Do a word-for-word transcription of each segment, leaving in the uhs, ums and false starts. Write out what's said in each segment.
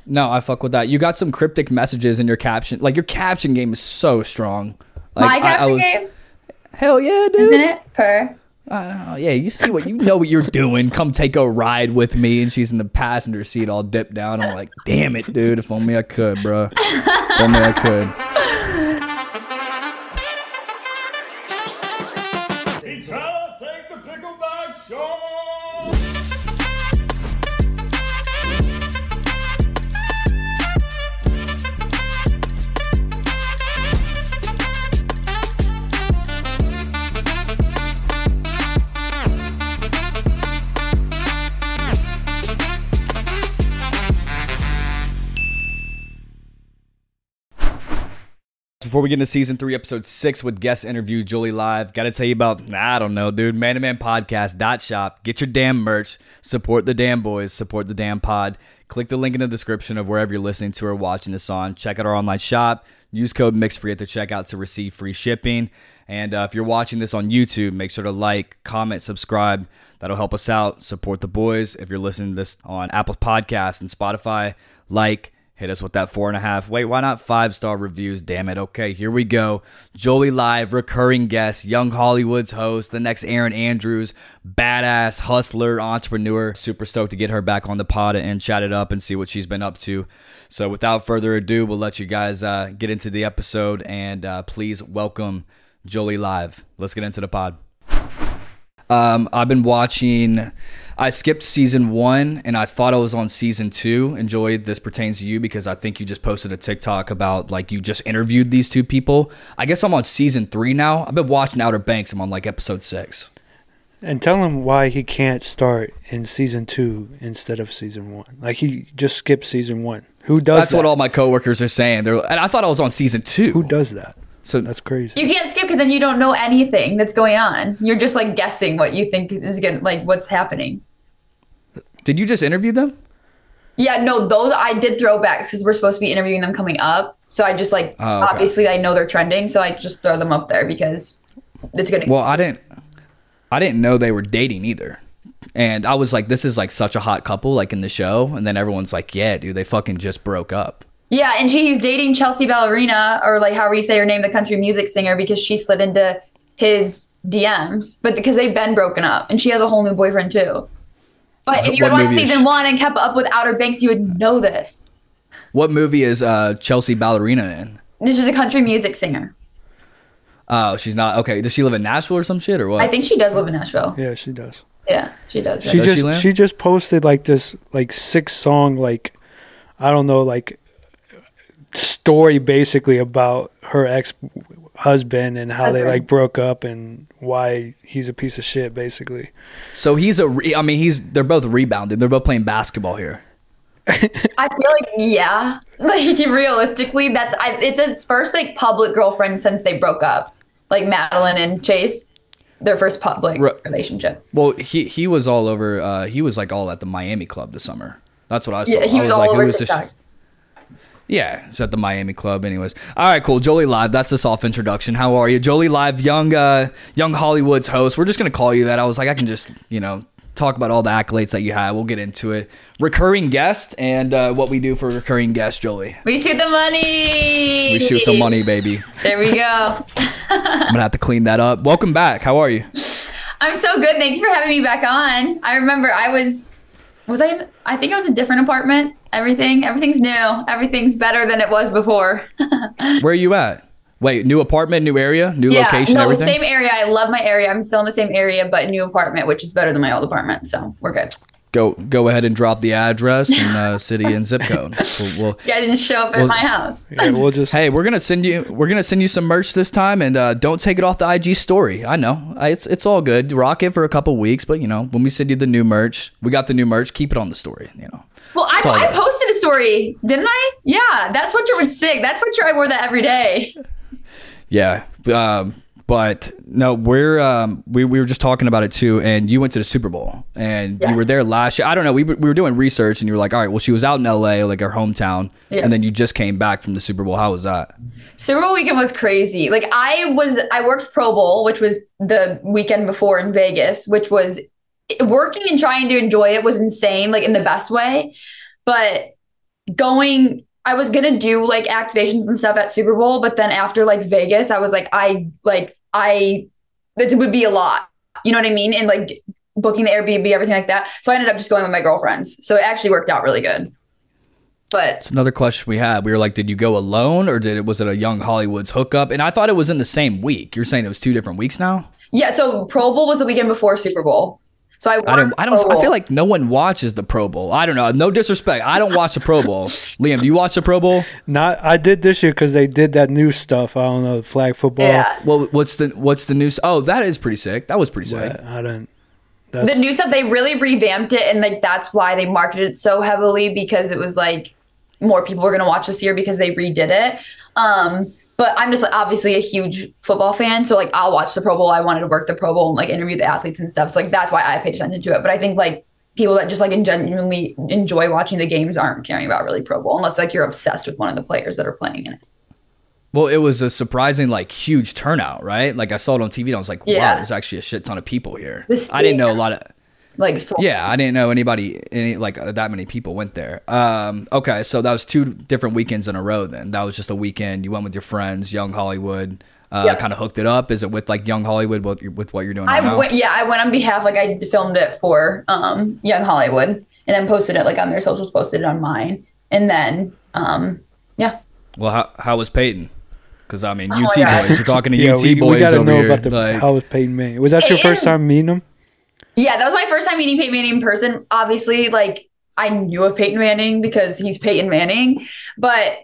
No, I fuck with that. You got some cryptic messages in your caption. Like your caption game is so strong. Like, My caption I, I was, game? Hell yeah, dude. Isn't it? Per. Uh, yeah, you see what you know what you're doing. Come take a ride with me, and she's in the passenger seat, all dipped down. I'm like, damn it, dude. If only I could, bro. If only I could. It's how to take the pickleback show. Before we get into season three, episode six with guest interview, Julie Live, got to tell you about, I don't know, dude, man to man podcast dot shop. Get your damn merch. Support the damn boys. Support the damn pod. Click the link in the description of wherever you're listening to or watching this on. Check out our online shop. Use code MIXFREE at the checkout to receive free shipping. And uh, if you're watching this on YouTube, make sure to like, comment, subscribe. That'll help us out. Support the boys. If you're listening to this on Apple Podcasts and Spotify, like, hit us with that four and a half. Wait, why not five star reviews? Damn it. Okay, here we go. Jolie Live, recurring guest, Young Hollywood's host, the next Erin Andrews, badass hustler, entrepreneur. Super stoked to get her back on the pod and chat it up and see what she's been up to. So without further ado, we'll let you guys uh, get into the episode, and uh, please welcome Jolie Live. Let's get into the pod. Um, I've been watching. I skipped season one and I thought I was on season two. And Joey, this pertains to you because I think you just posted a TikTok about like you just interviewed these two people. I guess I'm on season three now. I've been watching Outer Banks. I'm on like episode six. And tell him why he can't start in season two instead of season one. Like he just skipped season one. Who does That's that? what all my coworkers are saying. They're, and I thought I was on season two. Who does that? So that's crazy. You can't skip because then you don't know anything that's going on. You're just like guessing what you think is going like what's happening. Did you just interview them? Yeah, no, those I did throwbacks because we're supposed to be interviewing them coming up. So I just like, Oh, okay. obviously I know they're trending. So I just throw them up there because it's going to. Well, I didn't, I didn't know they were dating either. And I was like, this is like such a hot couple like in the show. And then everyone's like, yeah, dude, they fucking just broke up. Yeah, and she's dating Chelsea Ballerina, or like however you say her name, the country music singer, because she slid into his D Ms, but because they've been broken up, and she has a whole new boyfriend too. But if you What had watched movie is season she- one and kept up with Outer Banks, you would know this. What movie is uh, Chelsea Ballerina in? This is a country music singer. Oh, she's not. Okay, does she live in Nashville or some shit or what? I think she does live in Nashville. Yeah, she does. Yeah, she does. She right? Does just she she, live? just posted like this like six song like I don't know like story basically about her ex husband and how they Okay. like broke up and why he's a piece of shit basically. So he's a. Re- I mean, he's. They're both rebounding. They're both playing basketball here. I feel like yeah, like realistically, that's I, it's his first like public girlfriend since they broke up. Like Madeline and Chase, their first public Right. relationship. Well, he he was all over. Uh, he was like all at the Miami Club this summer. That's what I saw. Yeah, he I was, was all like, over who is this? TikTok. Yeah, it's at the Miami Club. Anyways, all right, cool. Jolie Live. That's the soft introduction. How are you, Jolie Live? Young, uh, young Hollywood's host. We're just gonna call you that. I was like, I can just, you know, talk about all the accolades that you have. We'll get into it. Recurring guest and uh, what we do for recurring guest, Jolie. We shoot the money. We shoot the money, baby. There we go. I'm gonna have to clean that up. Welcome back. How are you? I'm so good. Thanks for having me back on. I remember I was, was I, in, I think I was in a different apartment. Everything, everything's new. Everything's better than it was before. Where are you at? Wait, new apartment, new area, new yeah, location, no, everything? same area. I love my area. I'm still in the same area, but new apartment, which is better than my old apartment. So we're good. Go go ahead and drop the address and uh, city and zip code. We'll, we'll, Yeah, I didn't show up at Well, my house. Yeah, we'll just hey, we're gonna send you we're gonna send you some merch this time, and uh, don't take it off the I G story. I know I, it's it's all good. Rock it for a couple weeks, but you know when we send you the new merch, we got the new merch. Keep it on the story. You know. Well, I, all I right. posted a story, didn't I? Yeah, that sweatshirt was sick. That sweatshirt, I wore that every day. Yeah, um, but no, we're um, we we were just talking about it too, and you went to the Super Bowl, and Yeah. you were there last year. I don't know. We were- we were doing research, and you were like, all right, well, she was out in L A, like her hometown, Yeah. and then you just came back from the Super Bowl. How was that? Super Bowl weekend was crazy. Like I was, I worked Pro Bowl, which was the weekend before in Vegas, which was working and trying to enjoy it was insane, like in the best way. But going, I was going to do like activations and stuff at Super Bowl, but then after like Vegas, I was like, I like, I, it would be a lot, you know what I mean? And like booking the Airbnb, everything like that. So I ended up just going with my girlfriends. So it actually worked out really good. But it's another question we had. We were like, did you go alone or did it, was it a Young Hollywood's hookup? And I thought it was in the same week. You're saying it was two different weeks now? Yeah. So Pro Bowl was the weekend before Super Bowl. So I, I don't, I don't, I feel like no one watches the Pro Bowl. I don't know. No disrespect. I don't watch the Pro Bowl. Liam, do you watch the Pro Bowl? Not, I did this year because they did that new stuff. I don't know, the flag football. Yeah. Well, what's the, what's the news? Oh, that is pretty sick. That was pretty sick. Yeah, I don't. That's, the new stuff, they really revamped it. And like, that's why they marketed it so heavily, because it was like more people were going to watch this year because they redid it. Um, But I'm just like, obviously a huge football fan. So like I'll watch the Pro Bowl. I wanted to work the Pro Bowl and like interview the athletes and stuff. So like that's why I paid attention to it. But I think like people that just like genuinely enjoy watching the games aren't caring about really Pro Bowl unless like you're obsessed with one of the players that are playing in it. Well, it was a surprising, like, huge turnout, right? Like I saw it on T V and I was like, wow, Yeah. there's actually a shit ton of people here. The I didn't know a lot of... Like, so Yeah, I didn't know anybody, any like uh, that many people went there. Um, okay, so that was two different weekends in a row. Then that was just a weekend. You went with your friends, Young Hollywood. Uh, Yep. Kind of hooked it up. Is it with like Young Hollywood with, with what you're doing? I right now? went, yeah, I went on behalf, like I filmed it for um, Young Hollywood and then posted it like on their socials, posted it on mine. And then, um, yeah. Well, how how was Peyton? Because I mean, Oh U T my God. boys. You're talking to yeah, U T we, boys we got to over know here. about the like, how was Peyton Manning. Was that your Peyton- first time meeting him? Yeah, that was my first time meeting Peyton Manning in person. Obviously, like I knew of Peyton Manning because he's Peyton Manning. But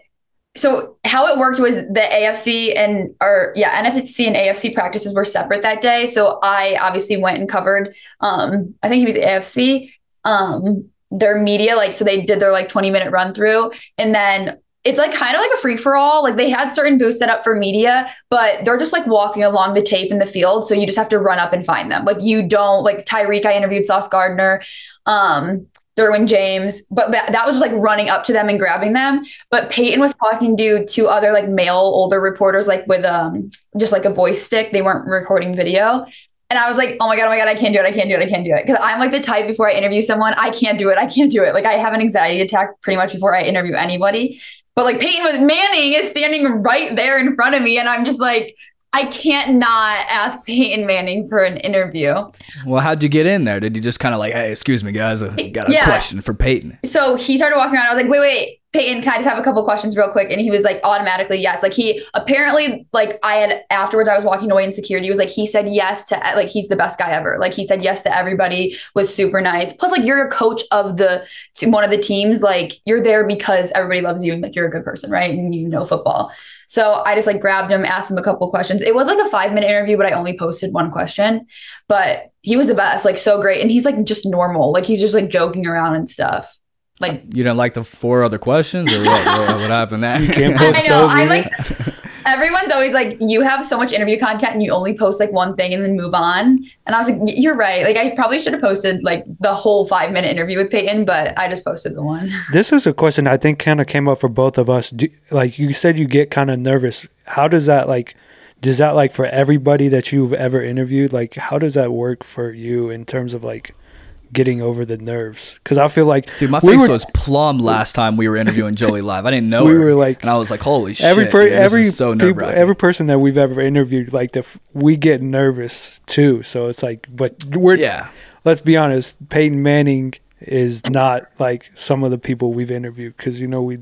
so how it worked was the A F C and or yeah, N F C and A F C practices were separate that day. So I obviously went and covered um I think he was A F C, um, their media, like so they did their like twenty minute run through. And then it's like kind of like a free for all. Like they had certain booths set up for media, but they're just like walking along the tape in the field. So you just have to run up and find them. Like you don't like Tyreek. I interviewed Sauce Gardner, um, Derwin James, but that, that was just like running up to them and grabbing them. But Peyton was talking to two other like male older reporters, like with um just like a voice stick. They weren't recording video. And I was like, oh my God, oh my God, I can't do it. I can't do it. I can't do it. Cause I'm like the type before I interview someone, I can't do it. I can't do it. Like I have an anxiety attack pretty much before I interview anybody. But like Peyton was Manning is standing right there in front of me. And I'm just like, I can't not ask Peyton Manning for an interview. well, how'd you get in there? Did you just kind of like, hey, excuse me, guys, I got a Yeah. question for Peyton? So he started walking around. I was like, wait, wait, Peyton, can I just have a couple questions real quick? And he was like, automatically, yes. Like he apparently, like I had afterwards, I was walking away in security. He was like, he said yes to, like, he's the best guy ever. Like he said yes to everybody, was super nice. Plus, like you're a coach of the, one of the teams. Like you're there because everybody loves you and like you're a good person, right? And you know football. So I just like grabbed him, asked him a couple questions. It was like a five minute interview, but I only posted one question. But he was the best, like so great. And he's like just normal. Like he's just like joking around and stuff. Like You didn't like the four other questions or what? what, what happened there? You can't post I know. those I either? like everyone's always like, you have so much interview content and you only post like one thing and then move on. And I was like, you're right. Like I probably should have posted like the whole five minute interview with Peyton, but I just posted the one. This is a question I think kind of came up for both of us. Do, like you said, you get kind of nervous. How does that like? Does that like for everybody that you've ever interviewed? Like, how does that work for you in terms of like getting over the nerves? Because I feel like Dude, my we face were- was plumb last time we were interviewing Jolie live. I didn't know We her. were like- and I was like, holy shit. every per, dude, this every is so people, nerve-wracking. every person that we've ever interviewed, like the f- we get nervous too. So it's like, but we're Yeah. let's be honest, Peyton Manning is not like some of the people we've interviewed because you know we d-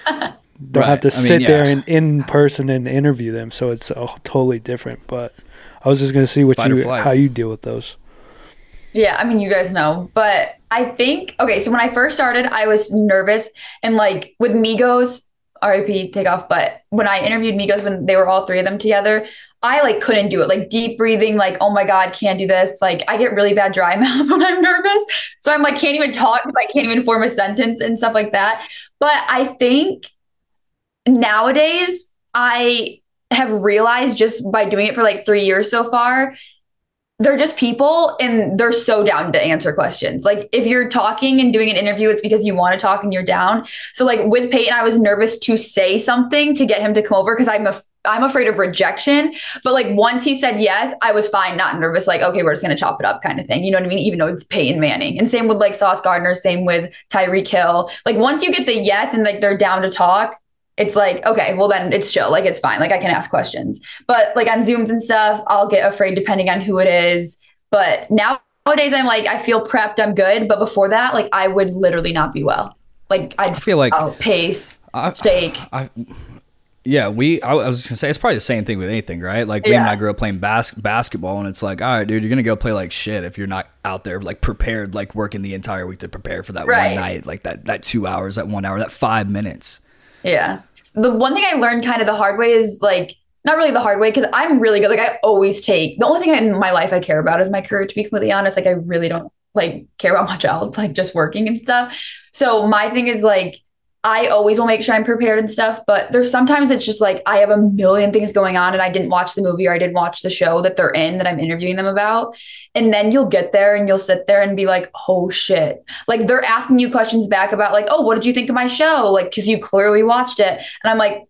don't Right. have to I mean, sit yeah. there and in person and interview them. So it's uh, totally different. But I was just gonna see what Fight or you flight. how you deal with those. Yeah, I mean, you guys know, but I think, okay, so when I first started, I was nervous and like with Migos, R I P takeoff, but when I interviewed Migos, when they were all three of them together, I like couldn't do it, like deep breathing, like, oh my God, can't do this. Like I get really bad dry mouth when I'm nervous. So I'm like, can't even talk because I can't even form a sentence and stuff like that. But I think nowadays I have realized just by doing it for like three years so far, they're just people and they're so down to answer questions. Like if you're talking and doing an interview, it's because you want to talk and you're down. So like with Peyton, I was nervous to say something to get him to come over because I'm a I'm afraid of rejection. But like once he said yes, I was fine, not nervous. Like, okay, we're just gonna chop it up, kind of thing. You know what I mean? Even though it's Peyton Manning, and same with like Sauce Gardner, same with Tyreek Hill. Like once you get the yes and like they're down to talk, it's like, okay, well then it's chill. Like it's fine. Like I can ask questions. But like on Zooms and stuff, I'll get afraid depending on who it is. But nowadays I'm like, I feel prepped, I'm good. But before that, like I would literally not be well. Like I'd I feel like pace, I, shake. I, yeah, we. I was gonna say it's probably the same thing with anything, right? Like Liam Yeah. and I grew up playing bas- basketball, and it's like, all right, dude, you're gonna go play like shit if you're not out there like prepared, like working the entire week to prepare for that Right. one night, like that that two hours, that one hour, that five minutes. Yeah. The one thing I learned kind of the hard way is like, not really the hard way, because I'm really good. Like I always take, the only thing in my life I care about is my career, to be completely honest. Like I really don't like care about much else, like just working and stuff. So my thing is like, I always will make sure I'm prepared and stuff, but there's sometimes it's just like I have a million things going on and I didn't watch the movie or I didn't watch the show that they're in that I'm interviewing them about. And then you'll get there and you'll sit there and be like, oh shit. Like they're asking you questions back about like, oh, what did you think of my show? Like, cause you clearly watched it. And I'm like,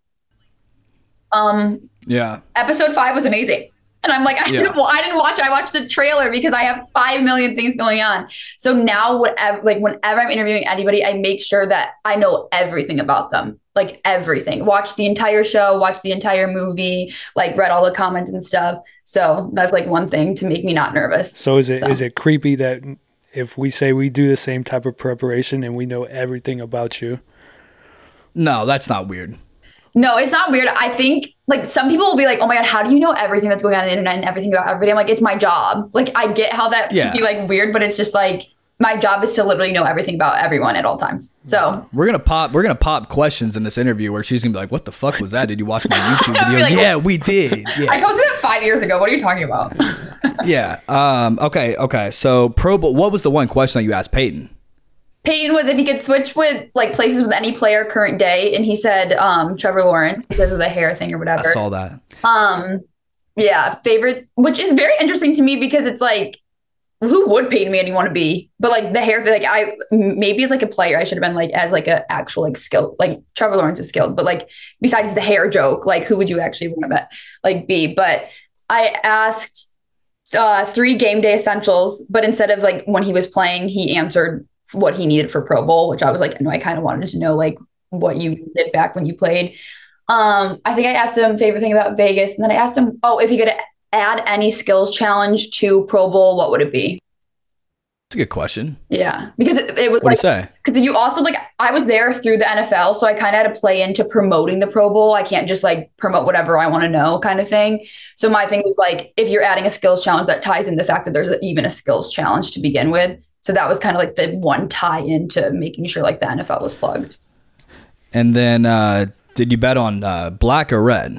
um, Yeah. episode five was amazing. And I'm like, I, Yeah. didn't, I didn't watch, I watched the trailer because I have five million things going on. So now whatever, like whenever I'm interviewing anybody, I make sure that I know everything about them, like everything, watch the entire show, watch the entire movie, like read all the comments and stuff. So that's like one thing to make me not nervous. So is it is So. it creepy that if we say we do the same type of preparation and we know everything about you? No, that's not weird. No, it's not weird. I think like some people will be like, oh my God, how do you know everything that's going on, on the internet and everything about everybody? I'm like, it's my job. Like I get how that Yeah. can be like weird, but it's just like my job is to literally know everything about everyone at all times. So We're gonna pop. We're gonna pop questions in this interview where she's gonna be like, "What the fuck was that? Did you watch my YouTube I'll be video?" like, Yeah, we did. I Yeah, posted it five years ago. What are you talking about? yeah. Um. Okay. Okay. So Pro Bowl. What was the one question that you asked Peyton? Peyton was if he could switch with like places with any player current day, and he said um Trevor Lawrence because of the hair thing or whatever. I saw that. Um, yeah, favorite, which is very interesting to me because it's like, who would Peyton Manning want to be? But like the hair, like I maybe as like a player, I should have been like as like a actual like skilled, like Trevor Lawrence is skilled, but like besides the hair joke, like who would you actually want to like be? But I asked uh, three game day essentials, but instead of like when he was playing, he answered what he needed for Pro Bowl, which I was like, no, I kind of wanted to know like what you did back when you played. Um, I think I asked him favorite thing about Vegas, and then I asked him, oh, if he could add any skills challenge to Pro Bowl, what would it be? That's a good question. Yeah, because it, it was What like, do you say? because you also like, I was there through the N F L, so I kind of had to play into promoting the Pro Bowl. I can't just like promote whatever I want to know kind of thing. So my thing was like, if you're adding a skills challenge, that ties in the fact that there's a, even a skills challenge to begin with. So that was kind of like the one tie into making sure like the N F L was plugged. And then, uh, did you bet on uh, black or red?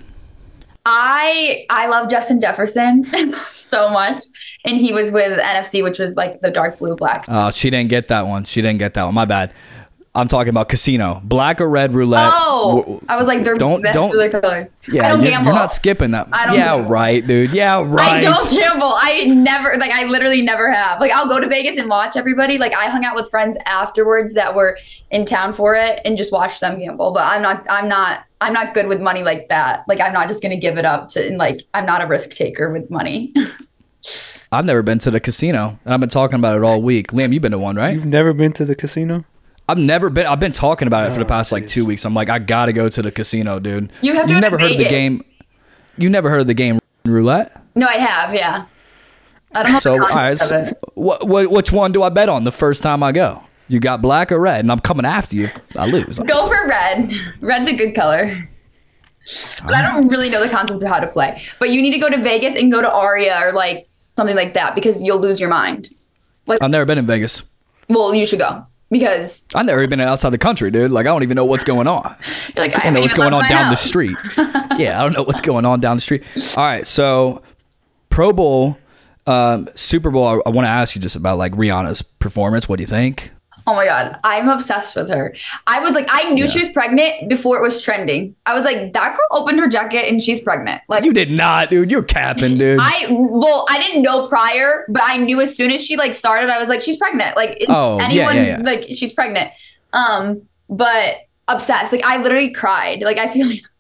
I I love Justin Jefferson so much, and he was with N F C, which was like the dark blue black. Uh, she didn't get that one. She didn't get that one. My bad. I'm talking about casino. Black or red roulette. Oh, W- I was like, they're don't- best don't- of the colors. Yeah, I don't you're, gamble. you're not skipping that. I don't yeah, gamble. right, dude. Yeah, right. I don't gamble. I never, like, I literally never have. Like, I'll go to Vegas and watch everybody. Like, I hung out with friends afterwards that were in town for it and just watched them gamble. But I'm not, I'm not, I'm not good with money like that. Like, I'm not just gonna give it up to, and like, I'm not a risk taker with money. I've never been to the casino, and I've been talking about it all week. Liam, you've been to one, right? You've never been to the casino? I've never been. I've been talking about it for the Oh, past like jeez. two weeks. I'm like, I gotta go to the casino, dude. You have to You've go to never heard of the game. Vegas. You never heard of the game roulette? No, I have, yeah. I don't know. So, the all right, concept so of it. wh- wh- which one do I bet on the first time I go? You got black or red, and I'm coming after you if I lose. Go obviously. for red. Red's a good color. But I don't really know the concept of how to play. But you need to go to Vegas and go to Aria or like something like that because you'll lose your mind. I've never been in Vegas. Well, you should go because I've never even been outside the country, dude. Like, I don't even know what's going on. you're like, I don't know what's going on down the the street. Yeah, I don't know what's going on down the street. All right, so Pro Bowl, um, Super Bowl. I, I want to ask you just about like Rihanna's performance. What do you think? Oh my God. I'm obsessed with her. I was like, I knew Yeah. she was pregnant before it was trending. I was like, that girl opened her jacket and she's pregnant. Like, You did not, dude. You're capping, dude. I, well, I didn't know prior, but I knew as soon as she like started, I was like, she's pregnant. Like, Oh, yeah, anyone, yeah, yeah. like, she's pregnant. Um, but obsessed. Like, I literally cried. Like, I feel like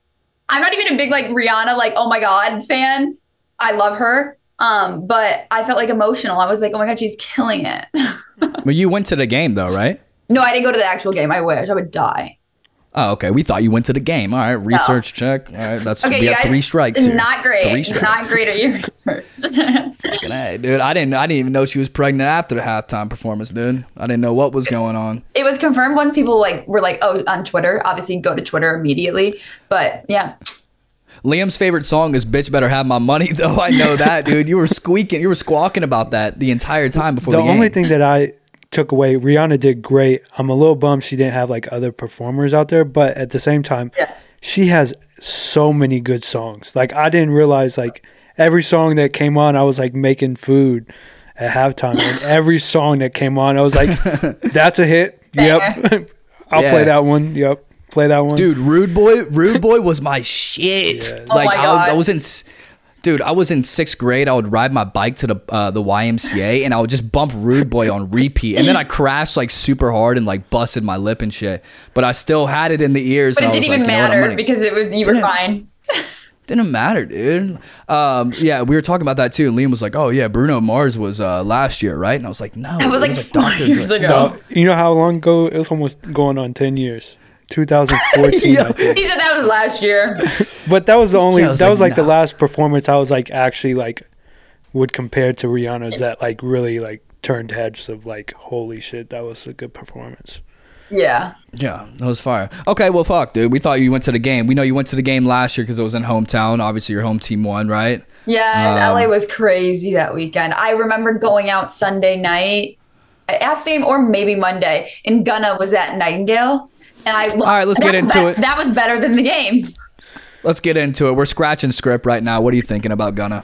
I'm not even a big like Rihanna, like, oh my God fan. I love her. Um, but I felt like emotional. I was like, oh my God, she's killing it. But you went to the game though, right? No, I didn't go to the actual game. I wish. I would die. Oh, okay. We thought you went to the game. All right, research no. check. All right, that's okay, we have three strikes here. Not great. Three strikes. Not great at your research. Fucking A, dude. I didn't. I didn't even know she was pregnant after the halftime performance, dude. I didn't know what was going on. It was confirmed once people like were like, oh, on Twitter. Obviously, go to Twitter immediately. But yeah. Liam's favorite song is "Bitch Better Have My Money," though. I know that, dude. You were squeaking. You were squawking about that the entire time before the, the game. only thing that I took away, Rihanna did great. I'm a little bummed she didn't have like other performers out there, but at the same time, yeah. she has so many good songs. Like I didn't realize like every song that came on, I was like making food at halftime, and every song that came on, I was like, "That's a hit." Yep, I'll yeah. play that one. Yep, play that one. Dude, Rude Boy, Rude Boy was my shit. Yeah. Like oh my I, God. I was in. Dude, I was in sixth grade. I would ride my bike to the uh, the Y M C A, and I would just bump Rude Boy on repeat. And then I crashed like super hard and like busted my lip and shit. But I still had it in the ears. But and it I was didn't even like, you know what, I'm matter gonna- because it was you were fine. Didn't matter, dude. Um, yeah, we were talking about that too. And Liam was like, "Oh yeah, Bruno Mars was uh, last year, right?" And I was like, "No, That was it like, Doctor years Dre." ago. No, you know how long ago? It was almost going on ten years. twenty fourteen, Yeah. I think. He said that was last year. But that was the only. Yeah, I was that like, was like nah. the last performance I was like actually like would compare to Rihanna's that like really like turned heads of like holy shit, that was a good performance. Yeah. Yeah, that was fire. Okay, well, fuck, dude. We thought you went to the game. We know you went to the game last year because it was in hometown. Obviously, your home team won, right? Yeah, and Um, L A was crazy that weekend. I remember going out Sunday night after game or maybe Monday, and Gunna was at Nightingale. And I All right, let's get that, into that, it. That was better than the game. Let's get into it. We're scratching script right now. What are you thinking about Gunna?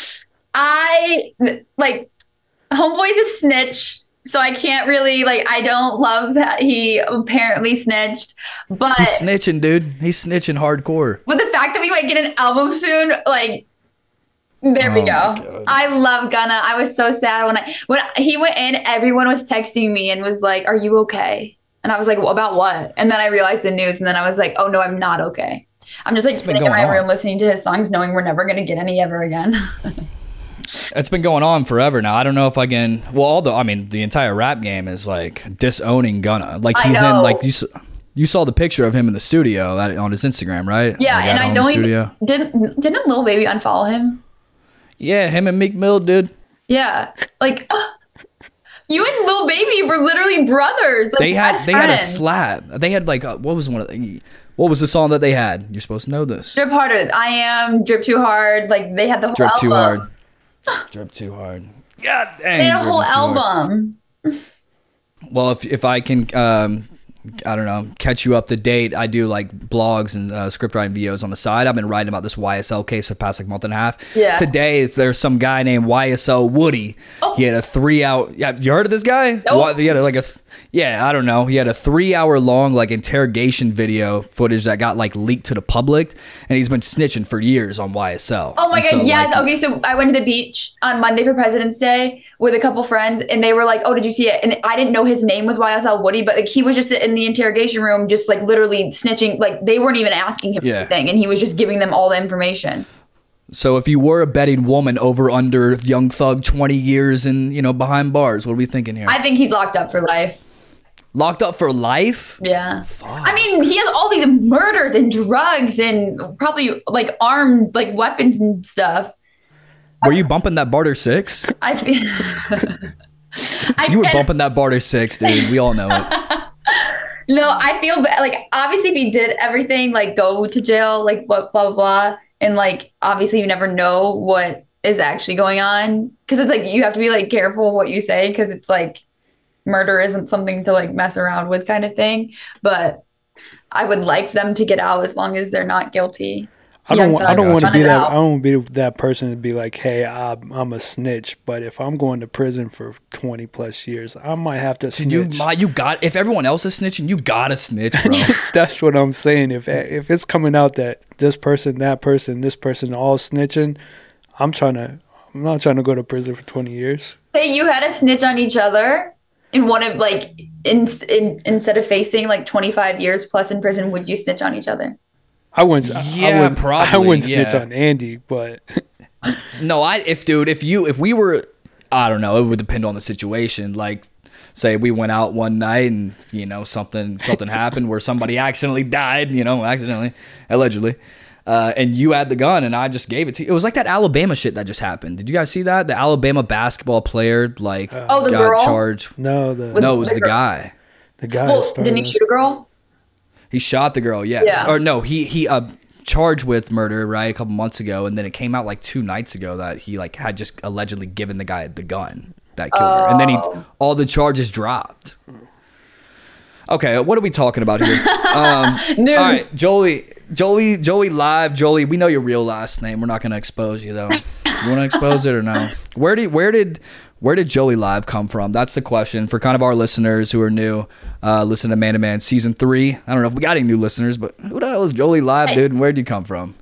I like Homeboy's a snitch, so I can't really like. I don't love that he apparently snitched, but He's snitching, dude. He's snitching hardcore. but the fact that we might get an album soon, like. There we Oh my God. go. I love Gunna. I was so sad when I when he went in. Everyone was texting me and was like, "Are you okay?" And I was like, well, "About what?" And then I realized the news, and then I was like, "Oh no, I'm not okay." I'm just like What's been sitting in my going on? room listening to his songs, knowing we're never gonna get any ever again. It's been going on forever now. I don't know if I can. Well, all the I mean, the entire rap game is like disowning Gunna. Like I he's in know. like you. s- You saw the picture of him in the studio at, on his Instagram, right? Yeah, Like, and at I home don't studio. even didn't didn't Lil Baby unfollow him? Yeah, him and Meek Mill, dude. Yeah, like you and Lil Baby were literally brothers. Like, They had best they had a friends. slap. They had like a, what was one of the, what was the song that they had? You're supposed to know this. Drip harder. I am drip too hard. Like they had the whole Drip too album. hard. Drip too hard. God dang. They had a dripping whole too hard. album. Well, if if I can, um, I don't know, catch you up to date. I do like blogs and uh, script writing videos on the side. I've been writing about this Y S L case for the past like month and a half. Yeah. Today, is there's some guy named Y S L Woody. Oh. He had a three out. Yeah, you heard of this guy? Nope. What, he had like a. Th- yeah, I don't know. He had a three hour long like interrogation video footage that got like leaked to the public, and he's been snitching for years on Y S L. Oh my And god, so, yes. like, Okay, so I went to the beach on Monday for President's Day with a couple friends, and they were like, "Oh, did you see it?" And I didn't know his name was Y S L Woody, but like he was just in the interrogation room, just like literally snitching. Like they weren't even asking him Yeah. anything, and he was just giving them all the information. So if you were a betting woman, over under Young Thug twenty years and you know behind bars, what are we thinking here? I think he's locked up for life. Locked up for life? Yeah. I mean, he has all these murders and drugs and probably like armed like weapons and stuff. Were you bumping that Barter Six? I feel. I You were can- bumping that Barter Six, dude. We all know it. No, I feel bad. Like, obviously, if he did everything, like, go to jail, like, blah, blah, blah, blah. And, like, obviously, you never know what is actually going on. Because it's like, you have to be, like, careful what you say. Because it's like, murder isn't something to, like, mess around with kind of thing. But I would like them to get out as long as they're not guilty. I don't. Young want. I Thug, don't want to run be it that. out. I don't want to be that person to be like, "Hey, I'm, I'm a snitch." But if I'm going to prison for twenty plus years, I might have to So you, snitch. my, you got. If everyone else is snitching, you gotta snitch, bro. That's what I'm saying. If if it's coming out that this person, that person, this person all snitching, I'm trying to. I'm not trying to go to prison for twenty years. Say you had to snitch on each other in one of, like, in, in, instead of facing, like, twenty-five years plus in prison, would you snitch on each other? I wouldn't. I Yeah, wouldn't, I probably, wouldn't snitch yeah. on Andy, but No, I if dude, if you if we were, I don't know, it would depend on the situation. Like, say we went out one night and you know something something happened where somebody accidentally died, you know, accidentally, allegedly, uh, and you had the gun and I just gave it to you. It was like that Alabama shit that just happened. Did you guys see that? The Alabama basketball player like Oh, the got girl? charged. no, the With- No, it was the the girl. guy. the guy. Well, started didn't he us. shoot a girl? He shot the girl, yes. Yeah. Or no, he he uh charged with murder, right, a couple months ago, and then it came out like two nights ago that he like had just allegedly given the guy the gun that killed her. And then he Oh. all the charges dropped. Okay, what are we talking about here? Um News. all right, Jolie, Jolie, Jolie live, Jolie, we know your real last name. We're not gonna expose you though. You wanna expose it or no? Where did where did Where did Jolie Live come from? That's the question for kind of our listeners who are new. Uh, listen to Man to Man season three. I don't know if we got any new listeners, but who the hell is Jolie Live, dude? And where did you come from?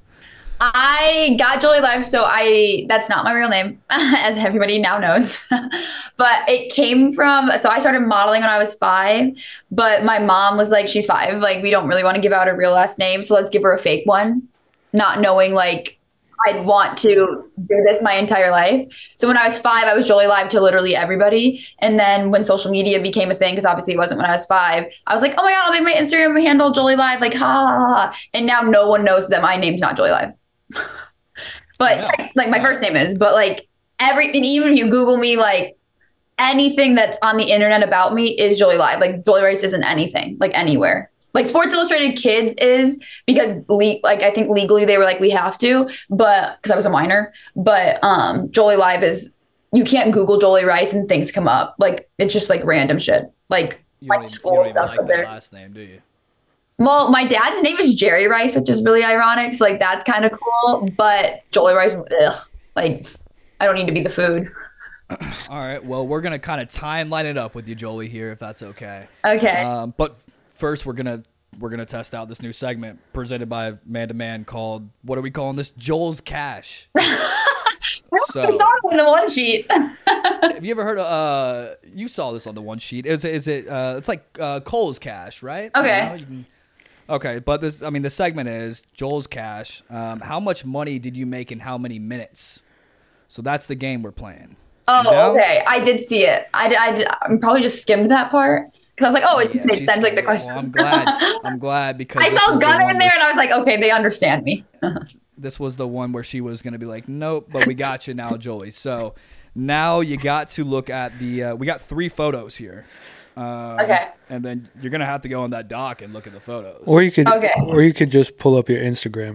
I got Jolie Live, so I that's not my real name, as everybody now knows. But it came from so I started modeling when I was five, but my mom was like, she's five, like we don't really want to give out a real last name, so let's give her a fake one, not knowing like I'd want to do this my entire life. So when I was five, I was Jolie Live to literally everybody. And then when social media became a thing, because obviously it wasn't when I was five, I was like, oh my God, I'll make my Instagram handle Jolie Live, like, ha, ha, ha. And now no one knows that my name's not Jolie Live. But Yeah. like, like my first name is, but like everything, even if you Google me, like anything that's on the internet about me is Jolie Live. Like Jolie Rice isn't anything, like anywhere. Like Sports Illustrated Kids is because le- like I think legally they were like we have to, but because I was a minor. But um, Jolie Live is you can't Google Jolie Rice and things come up. Like it's just like random shit, like You my don't even- school you don't even stuff like up that there. last name, do you? Well, my dad's name is Jerry Rice, which is really ironic. So like that's kind of cool. But Jolie Rice, ugh, like I don't need to be the food. All right. Well, we're gonna kind of timeline it up with you, Jolie, here, if that's okay. Okay. Um, but first, we're gonna we're gonna test out this new segment presented by Man to Man called what are we calling this? Joel's Cash. So, I thought on the one sheet. have you ever heard of? Uh, you saw this on the one sheet. Is is it? Uh, it's like uh, Cole's Cash, right? Okay. You know, you can, okay, but this. I mean, the segment is Joel's Cash. Um, how much money did you make in how many minutes? So that's the game we're playing. Oh, You know? okay. I did see it. I did, I did, I probably just skimmed that part because I was like, oh, it just Yeah, made she's- sense, like the question. Well, I'm glad. I'm glad because I this saw was the Gunner one in there, where and I was like, okay, they understand me. this was the one where she was going to be like, nope, but we got you now, Jolie. So now you got to look at the, uh, we got three photos here. Um, Okay. And then you're going to have to go on that doc and look at the photos. Or you could, Okay. or you could just pull up your Instagram.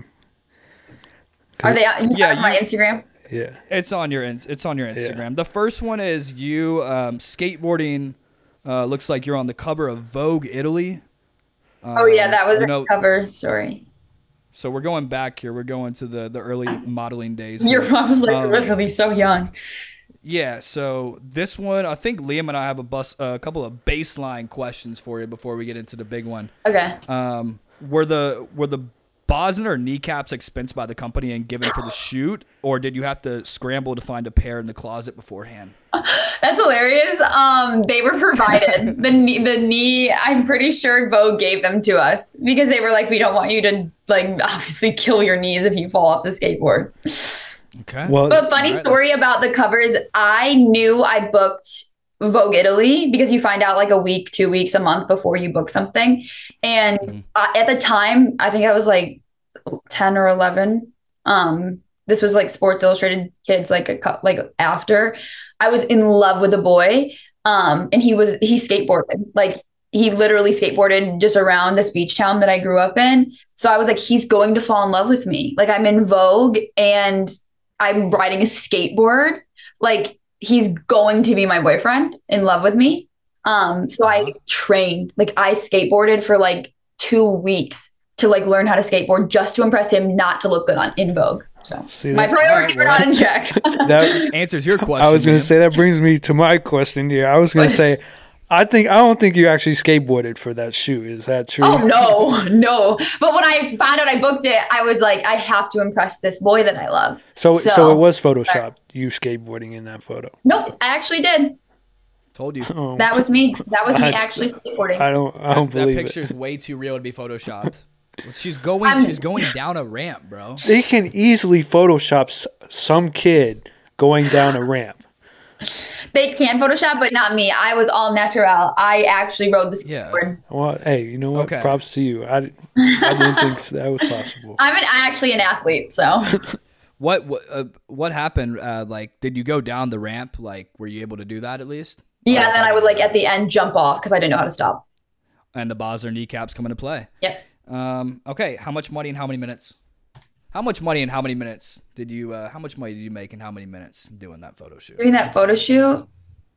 Are they? You Yeah, have my you- Instagram. Yeah. It's on your, ins- it's on your Instagram. The first one is you um, skateboarding. Uh, looks like you're on the cover of Vogue Italy. Oh yeah, that was you a know- cover story. So we're going back here. We're going to the, the early modeling days. Your here. mom was like Um, literally so young. Yeah, so this one, I think Liam and I have a bus, a couple of baseline questions for you before we get into the big one. Okay. Um, were the were the Boston or kneecaps expensed by the company and given for the shoot, or did you have to scramble to find a pair in the closet beforehand? That's hilarious. Um, they were provided. the knee, the knee. I'm pretty sure Vogue gave them to us because they were like, we don't want you to like obviously kill your knees if you fall off the skateboard. Okay. Well, But funny All right, story about the cover is I knew I booked Vogue Italy because you find out like a week, two weeks, a month before you book something. And Mm-hmm. uh, at the time, I think I was like ten or eleven. Um, this was like Sports Illustrated Kids, like a cou- like after. I was in love with a boy, um, and he was he skateboarded like. He literally skateboarded just around this beach town that I grew up in. So I was like, he's going to fall in love with me. Like I'm in Vogue and I'm riding a skateboard. Like he's going to be my boyfriend, in love with me. Um, so I trained, like I skateboarded for like two weeks to like learn how to skateboard just to impress him, not to look good on in Vogue. So See, my that- priorities are not in check. that, Answers your question. I was going Liam. to say that brings me to my question here. I was going to say, I think I don't think you actually skateboarded for that shoot. Is that true? Oh no, no. But when I found out I booked it, I was like, I have to impress this boy that I love. So, so, So- it was Photoshopped. You skateboarding in that photo. Nope, I actually did. Told you. Oh, That was me. That was me That's- actually skateboarding. I don't. I don't That believe picture it. is way too real to be photoshopped. Well, she's going. I'm- she's going down a ramp, bro. They can easily Photoshop s- some kid going down a ramp. They can Photoshop, but not me. I was all natural. I actually rode the Yeah. skateboard. Well, hey, you know what? Okay. Props to you. I, I didn't think that was possible. I'm an, actually an athlete, so What what uh, what happened? Uh, like, did you go down the ramp? Like, were you able to do that at least? yeah. And then I would like at the end jump off because I didn't know how to stop. And the Bosler kneecaps come into play. Yep. Um. Okay. How much money and how many minutes? How much money and how many minutes did you? Uh, how much money did you make and how many minutes doing that photo shoot? Doing that photo shoot,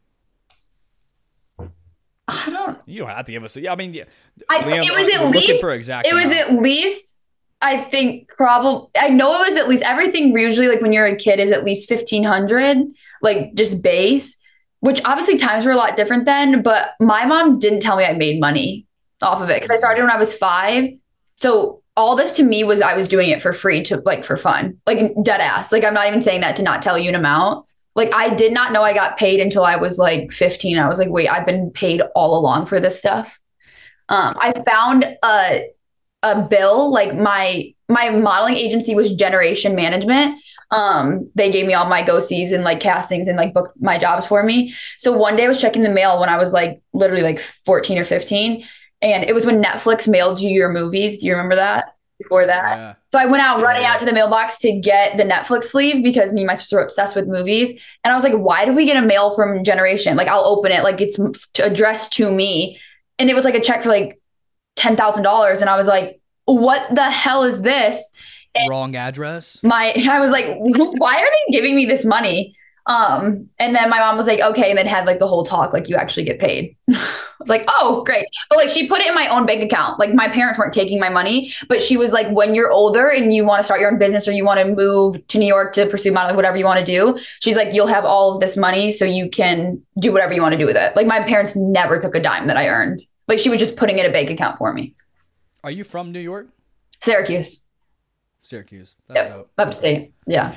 I don't. You don't have to give us. Yeah, I mean, yeah. I Liam, it was we're at looking least for exact. it was amount. at least I think probably I know it was at least everything usually like when you're a kid is at least fifteen hundred like just base, which obviously times were a lot different then, but my mom didn't tell me I made money off of it because I started when I was five. So all this to me was I was doing it for free to like for fun, like dead ass. Like I'm not even saying that to not tell you an amount. Like I did not know I got paid until I was like fifteen. I was like, wait, I've been paid all along for this stuff. Um, I found a a bill, like my my modeling agency was Generation Management. Um, they gave me all my go-sees and like castings and like booked my jobs for me. So one day I was checking the mail when I was like literally like fourteen or fifteen. And it was when Netflix mailed you your movies. Do you remember that? Before that. Yeah. So I went out running Yeah. out to the mailbox to get the Netflix sleeve because me and my sister were obsessed with movies. And I was like, why do we get a mail from Generation? Like I'll open it, like it's addressed to me. And it was like a check for like ten thousand dollars. And I was like, what the hell is this? Wrong address. My, I was like, why are they giving me this money? Um, and then my mom was like, okay. And then had like the whole talk, like you actually get paid. I was like, oh, great. But like she put it in my own bank account. Like my parents weren't taking my money, but she was like, when you're older and you want to start your own business or you want to move to New York to pursue modeling, whatever you want to do, she's like, you'll have all of this money so you can do whatever you want to do with it. Like my parents never took a dime that I earned. Like she was just putting in a bank account for me. Are you from New York? Syracuse. Syracuse. That's Yep. dope. Upstate. Yeah.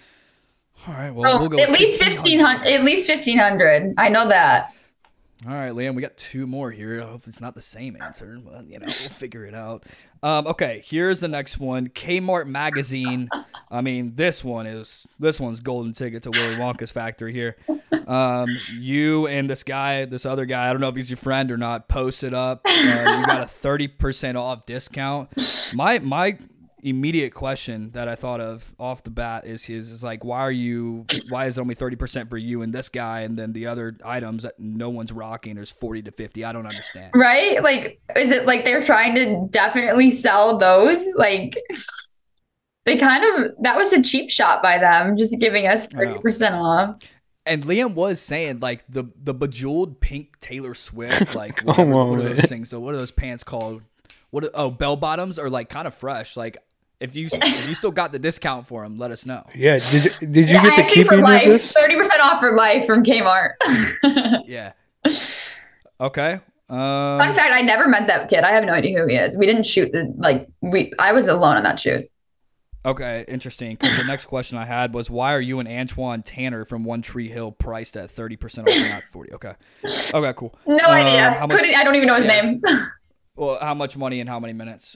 All right. Well, Oh, we'll go at with least fifteen hundred. At least fifteen hundred. I know that. All right, Liam, we got two more here. I hope it's not the same answer, but you know, we'll figure it out. Um, okay, here's the next one. Kmart Magazine. I mean, this one is this one's golden ticket to Willy Wonka's factory here. Um, you and this guy, this other guy, I don't know if he's your friend or not, posted up. Uh, you got a thirty percent off discount. My my immediate question that I thought of off the bat is his is like, why are you why is it only thirty percent for you and this guy, and then the other items that no one's rocking is forty to fifty? I don't understand. Right? Like, is it like they're trying to definitely sell those? Like, they kind of, that was a cheap shot by them, just giving us I know. thirty percent off. And Liam was saying like the the bejeweled pink Taylor Swift, like Come whatever, on, what are man. those things? So what are those pants called? What are, oh, bell bottoms are like kind of fresh. Like if you if you still got the discount for them, let us know. Yeah. Did, did you Yeah, get to actually keep for any of life, this? thirty percent off for life from Kmart. Yeah. Okay. Um, Fun fact, I never met that kid. I have no idea who he is. We didn't shoot the, like, we, I was alone on that shoot. Okay, interesting. Because the next question I had was, why are you and Antoine Tanner from One Tree Hill priced at thirty percent off and not forty? Okay. Okay, cool. No Um, idea. how much- Couldn't, I don't even know his yeah. name. Well, how much money and how many minutes?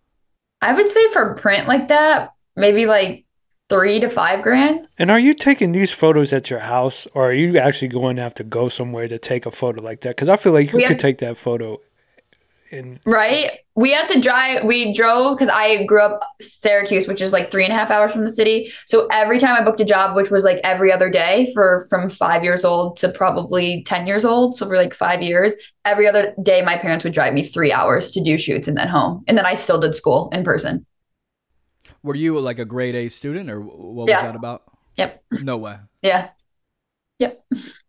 I would say for print like that, maybe like three to five grand. And are you taking these photos at your house, or are you actually going to have to go somewhere to take a photo like that? Because I feel like you We could have- take that photo in. Right. We had to drive. We drove because I grew up Syracuse, which is like three and a half hours from the city. So every time I booked a job, which was like every other day for from five years old to probably ten years old. So for like five years, every other day, my parents would drive me three hours to do shoots and then home. And then I still did school in person. Were you like a grade A student, or what was Yeah. that about? Yep. No way. Yeah. Yep.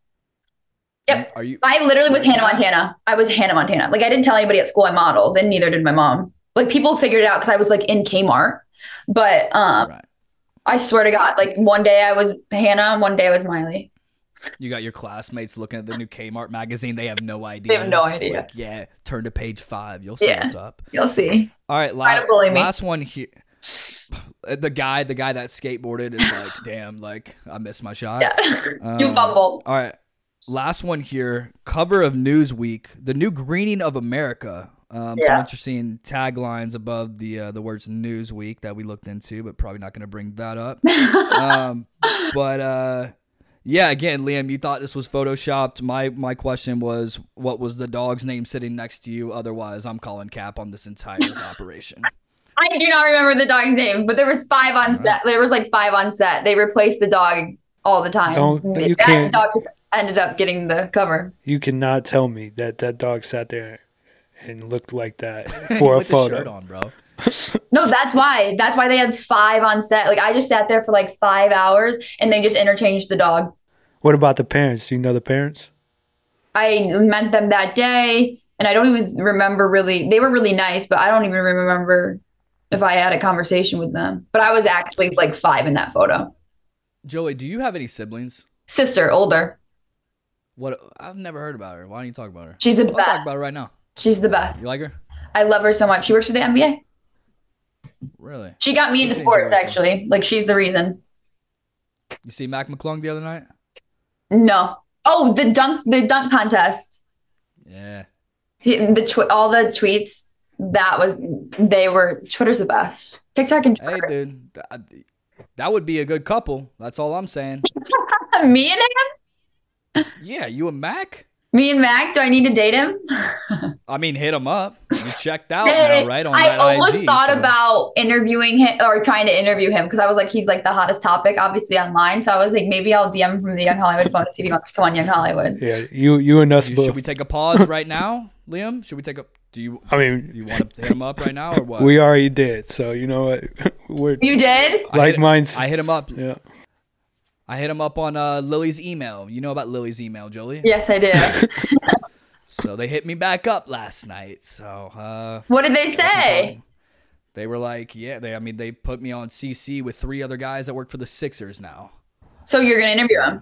Yep. Are you? I literally was Like Hannah that? Montana. I was Hannah Montana. Like I didn't tell anybody at school I modeled, and neither did my mom. Like people figured it out because I was like in Kmart. But um, Right. I swear to God, like one day I was Hannah, one day I was Miley. You got your classmates looking at the new Kmart magazine. They have no idea. have no idea. Like, yeah, turn to page five. You'll see Yeah. what's up. You'll see. All right, Try la- to bully me. last one here. The guy, the guy that skateboarded is like, damn, like I missed my shot. Yeah. You Um, fumbled. All right, last one here. Cover of Newsweek. The new greening of America Um, Yeah. Some interesting taglines above the uh, the words Newsweek that we looked into, but probably not going to bring that up. um, but uh, yeah, again, Liam, you thought this was photoshopped. My my question was, what was the dog's name sitting next to you? Otherwise, I'm calling cap on this entire operation. I do not remember the dog's name, but there was five on set. There was like five on set. They replaced the dog all the time. Don't- you that can't- dog ended up getting the cover. You cannot tell me that that dog sat there and looked like that for a With the shirt photo. on, bro. No, that's why. That's why they had five on set. Like I just sat there for like five hours and they just interchanged the dog. What about the parents? Do you know the parents? I met them that day and I don't even remember really. They were really nice, but I don't even remember if I had a conversation with them. But I was actually like five in that photo. Joey, do you have any siblings? Sister, older. What? I've never heard about her. Why don't you talk about her? She's the I'll best. talk about her right now. She's the best. You like her? I love her so much. She works for the N B A. Really? She got me into What team she sports, work for? actually. Like, she's the reason. You see Mac McClung the other night? No. Oh, the dunk, the dunk contest. Yeah. He- The tw- all the tweets. That was they were. Twitter's the best. TikTok and Hey, Twitter. dude. That, that would be a good couple. That's all I'm saying. Me and him. Yeah, you and Mac? Me and Mac. Do I need to date him? I mean, hit him up. You checked out Hey, now, right? On I that almost I G, thought so- about interviewing him or trying to interview him because I was like, he's like the hottest topic, obviously online. So I was like, maybe I'll D M him from the Young Hollywood phone to see if he wants to come on Young Hollywood. Yeah, you you and us You- both. Should we take a pause right now, Liam? Should we take a? Do you I mean, you want to hit him up right now or what? we already did. So you know what? We're You did? I like hit, minds. I hit him up. Yeah. I hit him up on uh, Lily's email. You know about Lily's email, Jolie? Yes, I did. So they hit me back up last night. So uh, What did they got some say? talking. They were like, yeah, they. I mean, they put me on C C with three other guys that work for the Sixers now. So you're gonna interview him?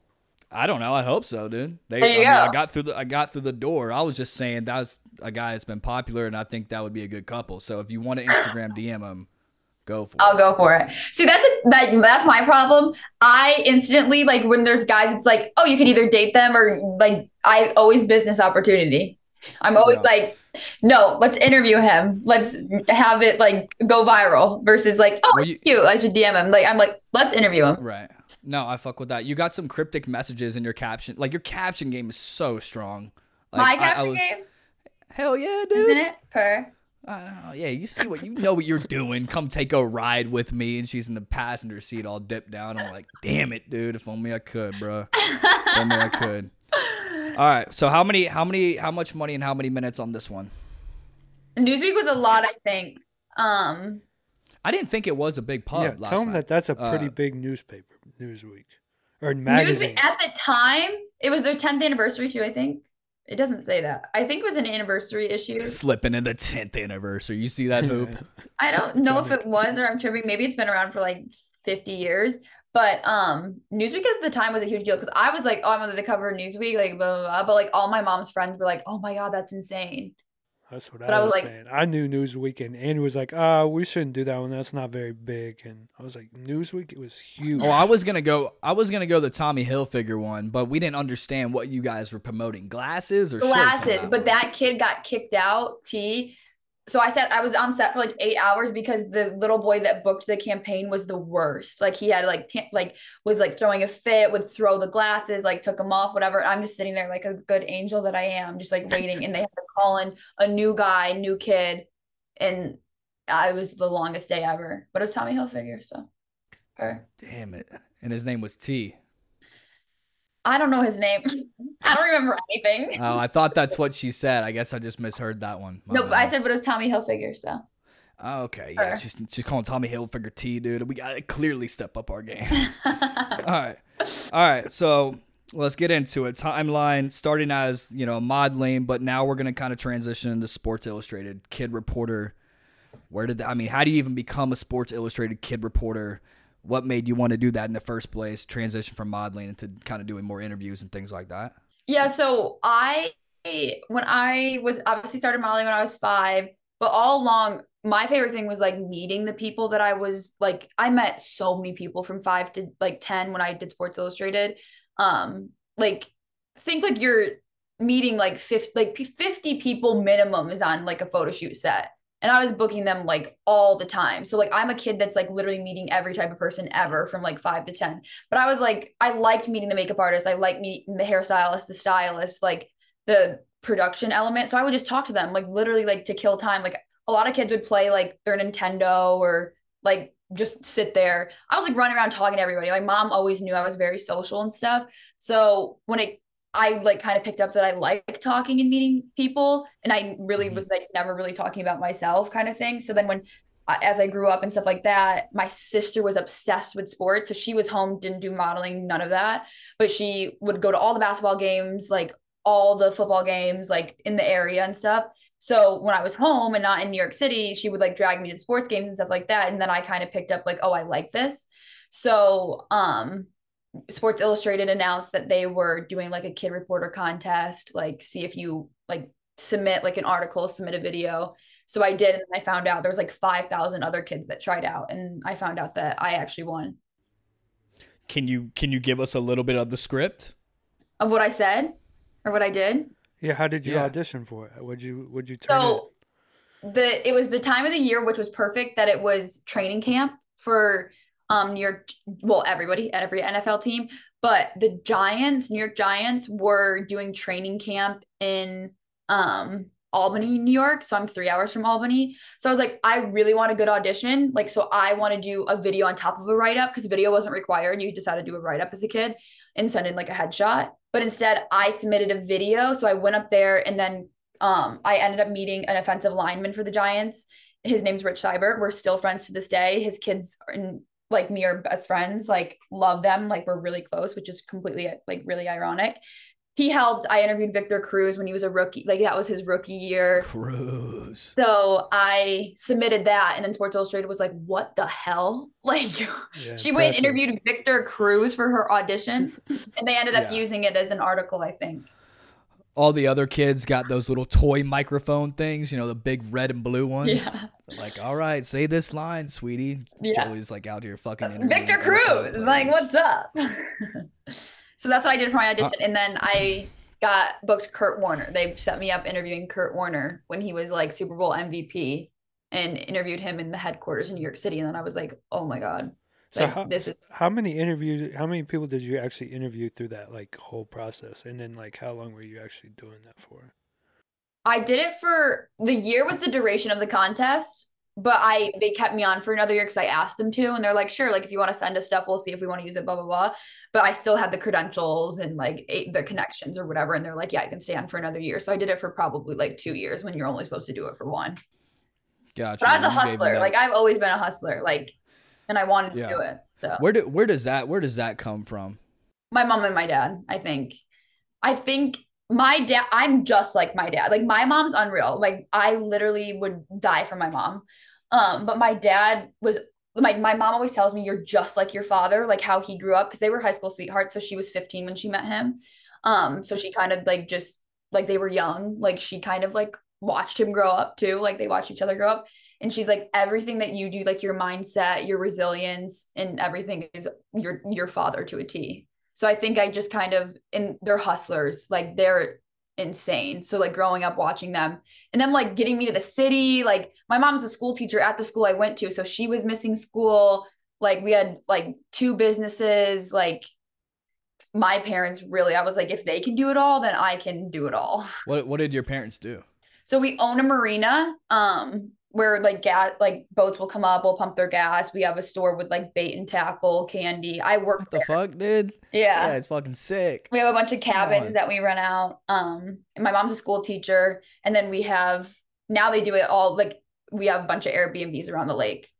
I don't know. I hope so, dude. They, There you I, mean, go. I got through the. I got through the door. I was just saying that was a guy that's been popular, and I think that would be a good couple. So if you want to Instagram D M him, go for I'll it. go for it. See, that's a, that that's my problem. I instantly like when there's guys, it's like, oh, you can either date them or like I always business opportunity. I'm always Yeah. like, no, let's interview him. Let's have it like go viral versus like, oh, Well, it's you- cute. I should D M him. Like I'm like, let's interview him. Right. No, I fuck with that. You got some cryptic messages in your caption. Like your caption game is so strong. Like, My I- I caption was- game, Hell yeah, dude. isn't it? Per. Uh, yeah, you see what you know what you're doing. Come take a ride with me, and she's in the passenger seat, all dipped down. I'm like, damn it, dude. If only I could, bro. If only I could. All right. So how many, how many, how much money and how many minutes on this one? Newsweek was a lot, I think. Um, I didn't think it was a big pub. yeah. last Tell them night. that that's a pretty Uh, big newspaper, Newsweek, or magazine. Newsweek at the time, it was their tenth anniversary too. I think it doesn't say that. I think it was an anniversary issue. Slipping in the tenth anniversary. You see that hoop? I don't know if it was or I'm tripping. Maybe it's been around for like fifty years. But um, Newsweek at the time was a huge deal because I was like, oh, I'm under the cover of Newsweek, like blah, blah, blah. But like all my mom's friends were like, oh my God, that's insane. That's what But I I was, was like- saying. I knew Newsweek, and Andrew was like, "Ah, we shouldn't do that one. That's not very big." And I was like, "Newsweek, it was huge." Oh, I was gonna go. I was gonna go the Tommy Hilfiger one, but we didn't understand what you guys were promoting. Glasses or shirts on Glasses. that But one? that kid got kicked out, T. So I said I was on set for like eight hours because the little boy that booked the campaign was the worst. Like he had like pa- like was like throwing a fit, would throw the glasses, like took them off, whatever. I'm just sitting there like a good angel that I am, just like waiting. And they had to call in a new guy, new kid, and I was the longest day ever. But it was Tommy Hilfiger, so her. Damn it! And his name was T. I don't know his name. I don't remember anything. Oh, I thought that's what she said. I guess I just misheard that one. My No, but bad. I said, but it was Tommy Hilfiger, so. Oh, okay, yeah, Her. she's she's calling Tommy Hilfiger T, dude. We gotta clearly step up our game. All right, all right. So let's get into it. Timeline starting as you know modeling, but now we're gonna kind of transition into Sports Illustrated kid reporter. Where did that, I mean? How do you even become a Sports Illustrated kid reporter? What made you want to do that in the first place? Transition from modeling into kind of doing more interviews and things like that. Yeah, so I when I was obviously started modeling when I was five, but all along my favorite thing was like meeting the people that I was like I met so many people from five to like ten when I did Sports Illustrated. Um, like think like you're meeting like fifty, like fifty people minimum is on like a photo shoot set. And I was booking them like all the time. So like I'm a kid that's like literally meeting every type of person ever from like five to ten. But I was like, I liked meeting the makeup artist. I liked meeting the hairstylist, the stylist, like the production element. So I would just talk to them like literally like to kill time. Like a lot of kids would play like their Nintendo or like just sit there. I was like running around talking to everybody. My mom always knew I was very social and stuff. So when it I like kind of picked up that I like talking and meeting people, and I really mm-hmm. was like never really talking about myself kind of thing. So then when, uh, as I grew up and stuff like that, my sister was obsessed with sports. So she was home, didn't do modeling, none of that, but she would go to all the basketball games, like all the football games, like in the area and stuff. So when I was home and not in New York City, she would like drag me to sports games and stuff like that. And then I kind of picked up like, oh, I like this. So, um, Sports Illustrated announced that they were doing like a kid reporter contest, like see if you like submit like an article, submit a video. So I did, and I found out there was like five thousand other kids that tried out, and I found out that I actually won. Can you can you give us a little bit of the script of what I said or what I did? Yeah, how did you yeah. audition for it? Would you would you turn so it? the it was the time of the year, which was perfect, that it was training camp for Um, New York, well, everybody, every N F L team, but the Giants, New York Giants were doing training camp in um, Albany, New York. So I'm three hours from Albany. So I was like, I really want a good audition. Like, so I want to do a video on top of a write-up because video wasn't required. You just had to do a write-up as a kid and send in like a headshot. But instead I submitted a video. So I went up there, and then um, I ended up meeting an offensive lineman for the Giants. His name's Rich Seibert. We're still friends to this day. His kids are in like me are best friends, like love them. Like we're really close, which is completely like really ironic. He helped. I interviewed Victor Cruz when he was a rookie. Like that was his rookie year. Cruz. So I submitted that, and then Sports Illustrated was like, what the hell? Like yeah, she went and interviewed Victor Cruz for her audition, and they ended up yeah. using it as an article, I think. All the other kids got those little toy microphone things, you know, the big red and blue ones. Yeah. Like, all right, say this line, sweetie. Yeah. Joey's like out here fucking Victor Cruz, like, what's up? So that's what I did for my audition. Uh, and then I got booked Kurt Warner. They set me up interviewing Kurt Warner when he was like Super Bowl M V P, and interviewed him in the headquarters in New York City. And then I was like, oh my God. So like, how, this is- how many interviews, how many people did you actually interview through that like whole process? And then like how long were you actually doing that for? I did it for, the year was the duration of the contest, but I they kept me on for another year because I asked them to, and they're like, sure, like if you want to send us stuff, we'll see if we want to use it, blah, blah, blah. But I still had the credentials and like eight, the connections or whatever. And they're like, yeah, you can stay on for another year. So I did it for probably like two years when you're only supposed to do it for one. Gotcha. But I was a hustler. Like I've always been a hustler. Like, and I wanted yeah. to do it. So where do where does that where does that come from? My mom and my dad, I think. I think my dad, I'm just like my dad. Like my mom's unreal. Like I literally would die for my mom. Um, but my dad was like, my mom always tells me you're just like your father, like how he grew up, because they were high school sweethearts. So she was fifteen when she met him. Um, so she kind of like just like they were young. Like she kind of like watched him grow up too. Like they watched each other grow up. And she's like, everything that you do, like your mindset, your resilience, and everything is your your father to a T. So I think I just kind of, and they're hustlers, like they're insane. So like growing up watching them and then like getting me to the city, like my mom's a school teacher at the school I went to. So she was missing school. Like we had like two businesses, like my parents really, I was like, if they can do it all, then I can do it all. What What did your parents do? So we own a marina. Um, where like gas, like boats will come up, we'll pump their gas. We have a store with like bait and tackle, candy. I work What the there. fuck, dude? Yeah. Yeah, it's fucking sick. We have a bunch of cabins that we rent out. Um, and my mom's a school teacher. And then we have, now they do it all, like we have a bunch of Airbnbs around the lake.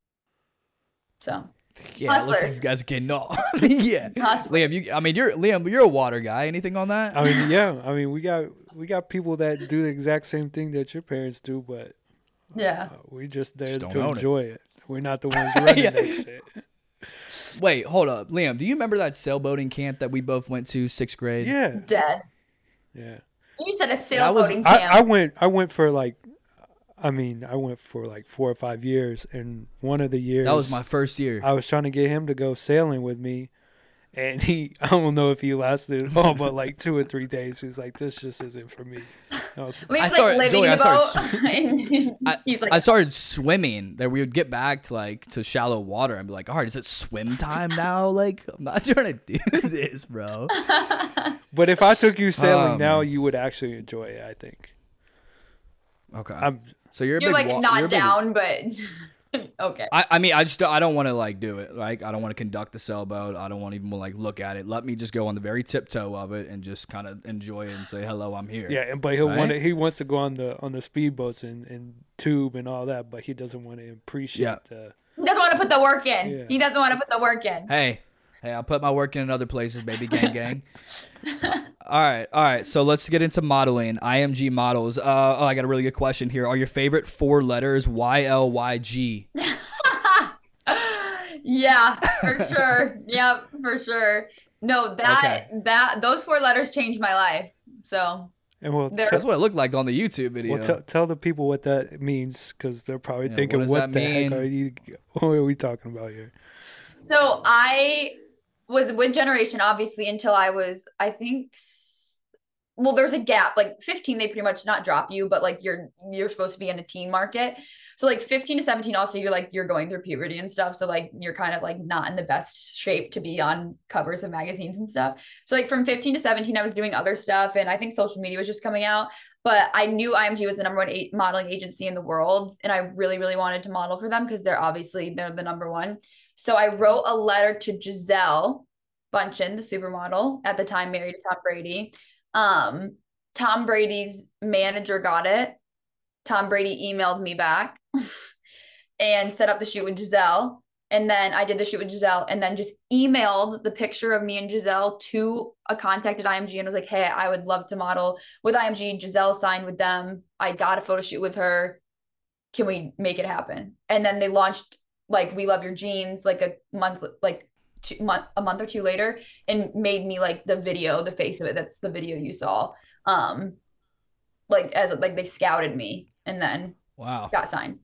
So. Yeah, Hustler. It looks like you guys are getting off. Yeah. Hustler. Liam, you I mean you're Liam, you're a water guy. Anything on that? I mean, yeah. I mean we got we got people that do the exact same thing that your parents do, but yeah, uh, we just there just to enjoy it. it. We're not the ones running yeah. that shit. Wait, hold up. Liam, do you remember that sailboating camp that we both went to sixth grade? Yeah. Dead. Yeah. You said a sailboating was, camp. I, I went I went for like I mean, I went for like four or five years, and one of the years that was my first year. I was trying to get him to go sailing with me, And he, I don't know if he lasted all but like two or three days. He was like, "This just isn't for me." I, was, We I was, started- like, living Joey, the I started boat. and I, he's like, I started swimming. That we would get back to like to shallow water and be like, all right, is it swim time now? Like, I'm not trying to do this, bro. but if I took you sailing Um, now, you would actually enjoy it. I think. Okay. I'm, so you're a you're big like wa- not you're a big- down, but okay. I, I mean, I just I don't want to like do it. Like, I don't want to conduct the sailboat. I don't want to even like look at it. Let me just go on the very tiptoe of it and just kind of enjoy it and say hello, I'm here. yeah, and but he'll Right? want to, he wants to go on the on the speedboats and, and tube and all that, but he doesn't want to appreciate Yeah. the. He doesn't want to put the work in. Yeah. He doesn't want to put the work in. Hey, hey, I'll put my work in in other places, baby. Gang, gang. all right, all right. So let's get into modeling. I M G models. Uh, oh, I got a really good question here. Are your favorite four letters Y L Y G? Yeah, for sure. Yep, for sure. No, that Okay. that those four letters changed my life. So And we'll There- That's what it looked like on the YouTube video. Well, tell tell the people what that means because they're probably Yeah, thinking, what does "What that the heck mean?" are you? What are we talking about here?" So I was with Generation obviously until I was, I think, s- well, there's a gap. Like fifteen, they pretty much not drop you, but like you're you're supposed to be in a teen market. So like fifteen to seventeen, also you're like you're going through puberty and stuff. So like you're kind of like not in the best shape to be on covers of magazines and stuff. So like from fifteen to seventeen, I was doing other stuff, and I think social media was just coming out. But I knew I M G was the number one a- modeling agency in the world, and I really, really wanted to model for them because they're obviously they're the number one. So I wrote a letter to Giselle Bundchen, the supermodel at the time, married to Tom Brady. Um, Tom Brady's manager got it. Tom Brady emailed me back and set up the shoot with Giselle. And then I did the shoot with Giselle and then just emailed the picture of me and Giselle to a contact at I M G and was like, hey, I would love to model with I M G. Giselle signed with them. I got a photo shoot with her. Can we make it happen? And then they launched like We Love Your Jeans like a month, like two, month, a month or two later, and made me like the video, the face of it. That's the video you saw. Um, like as like they scouted me and then Wow. got signed.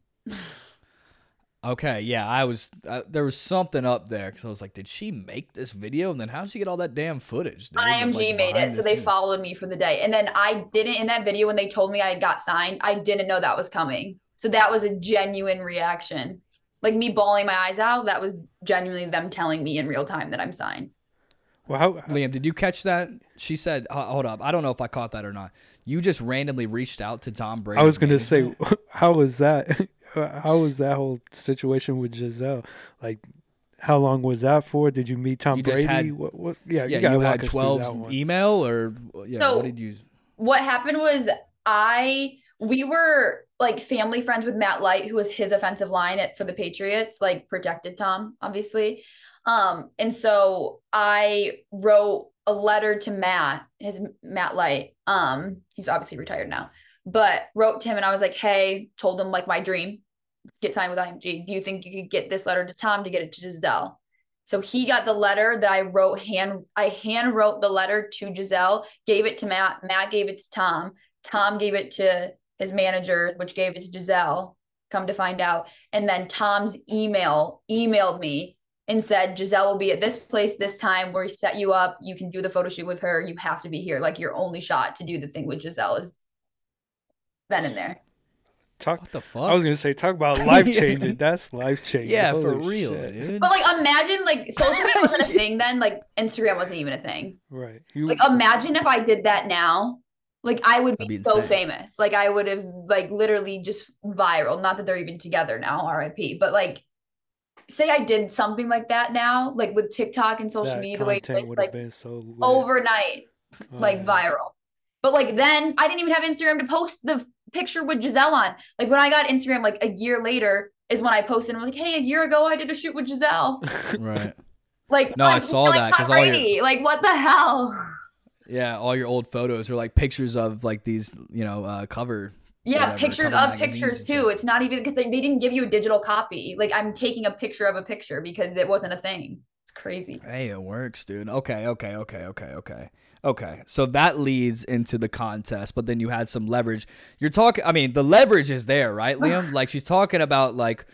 Okay, yeah, I was uh, there was something up there because I was like, did she make this video? And then how'd she get all that damn footage? dude? I M G Like, made it, behind so the they scenes. followed me for the day. And then I didn't in that video when they told me I got signed, I didn't know that was coming. So that was a genuine reaction. Like me bawling my eyes out, that was genuinely them telling me in real time that I'm signed. Well, how, Liam, did you catch that? She said, uh, hold up, I don't know if I caught that or not. You just randomly reached out to Tom Brady. I was going to say, how was that? How was that whole situation with Giselle? Like, how long was that for? Did you meet Tom You just Brady? had- what, what, yeah, Yeah, gotta you walk had us through that twelve's one. email or yeah, So- what did you? What happened was I we were like family friends with Matt Light, who was his offensive line at for the Patriots, like protected Tom, obviously. Um, and so I wrote a letter to Matt, his Matt Light. Um, he's obviously retired now, but wrote to him and I was like, hey, told him like my dream, get signed with I M G. Do you think you could get this letter to Tom to get it to Giselle? So he got the letter that I wrote hand, I hand wrote the letter to Giselle, gave it to Matt. Matt gave it to Tom. Tom gave it to his manager, which gave it to Giselle, come to find out. And then Tom's email emailed me and said, Giselle will be at this place this time where we set you up. You can do the photo shoot with her. You have to be here. Like your only shot to do the thing with Giselle is then and there. Talk, What the fuck? I was going to say, talk about life changing. That's life changing. yeah, for Holy real, shit. dude. But like imagine like social media wasn't a thing then. Like Instagram wasn't even a thing. Right. You, Like imagine if I did that now. Like I would be, That'd be so insane. famous. Like I would have like literally just viral. Not that they're even together now, R I P. But like say I did something like that now, like with TikTok and social that media the way it content is, would have like been so lit. overnight, Oh, like yeah. viral. But like then I didn't even have Instagram to post the picture with Giselle on. Like when I got Instagram like a year later is when I posted and was like, hey, a year ago I did a shoot with Giselle. right. Like No, I I'm saw like that, Tom 'cause all your- Brady. Like what the hell? Yeah, all your old photos are like pictures of like these, you know, uh, cover. Yeah, whatever, pictures cover of magazines pictures and too. shit. It's not even because they, they didn't give you a digital copy. Like I'm taking a picture of a picture because it wasn't a thing. It's crazy. Hey, it works, dude. Okay, okay, okay, okay, okay. Okay. So that leads into the contest, but then you had some leverage. You're talking I mean, the leverage is there, right, Liam? Like she's talking about like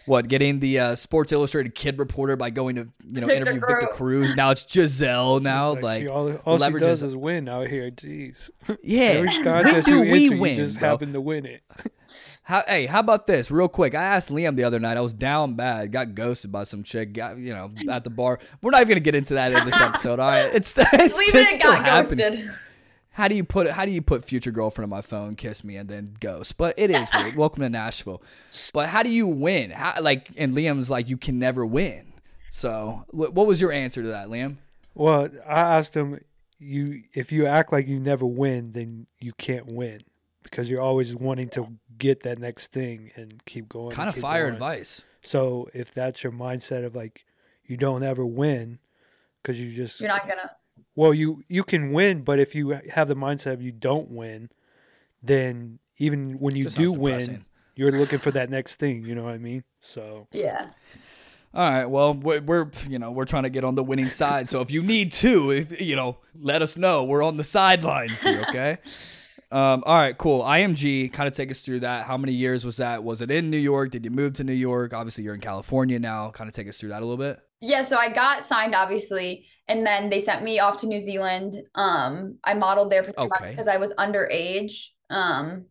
what, getting the uh, Sports Illustrated kid reporter by going to, you know, Victor interview Victor Cruz. Cruz. Now it's Giselle now. It's Like, she, all, all she leverages- does is win out here. Jeez. yeah. Every When contest do you we enter, win, you just bro? happen to win it. How, hey, how about this? Real quick. I asked Liam the other night. I was down bad. Got ghosted by some chick, got, you know, at the bar. We're not even going to get into that in this episode. All right. It's, it's, Leave it's it still got happening. ghosted. How do you put it? How do you put future girlfriend on my phone, kiss me, and then ghost? But it is weird. Welcome to Nashville. But how do you win? How, like, and Liam's like, you can never win. So, wh- what was your answer to that, Liam? Well, I asked him, you if you act like you never win, then you can't win because you're always wanting to get that next thing and keep going. Kind and of keep fire going. advice. So if that's your mindset of like you don't ever win because you just You're not gonna. well you you can win, but if you have the mindset of you don't win, then even when you Just do sounds win, depressing. you're looking for that next thing. You know what I mean? So Yeah. All right. Well, we're, we're you know we're trying to get on the winning side. So if you need to, if you know, let us know. We're on the sidelines here. Okay. Um, all right, cool. I M G, kind of take us through that. How many years was that? Was it in New York? Did you move to New York? Obviously, you're in California now. Kind of take us through that a little bit. Yeah, so I got signed, obviously, and then they sent me off to New Zealand. Um, I modeled there for three months Okay. because I was underage um,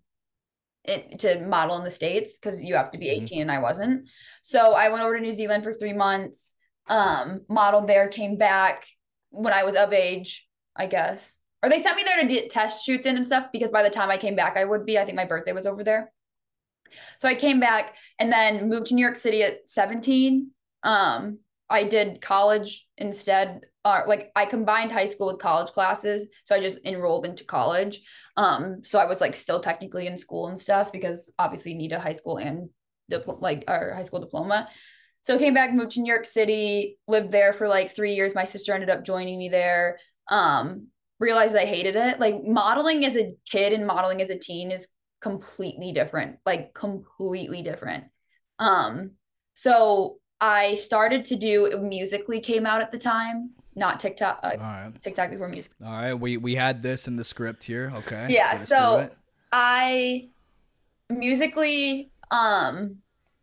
it, to model in the States because you have to be Mhm. eighteen and I wasn't. So I went over to New Zealand for three months, um, modeled there, came back when I was of age, I guess. Or they sent me there to get test shoots in and stuff because by the time I came back, I would be. I think my birthday was over there. So I came back and then moved to New York City at seventeen. Um, I did college instead. Uh, like I combined high school with college classes. So I just enrolled into college. Um, so I was like still technically in school and stuff because obviously you need a high school and dipl- like our high school diploma. So I came back, moved to New York City, lived there for like three years. My sister ended up joining me there. Um, realized I hated it. Like modeling as a kid and modeling as a teen is completely different, like completely different. Um, so I started to do Musical.ly came out at the time, not TikTok. Uh, All right. TikTok before Music. All right. We we had this in the script here. Okay. Yeah, Get us so- through it. I Musical.ly um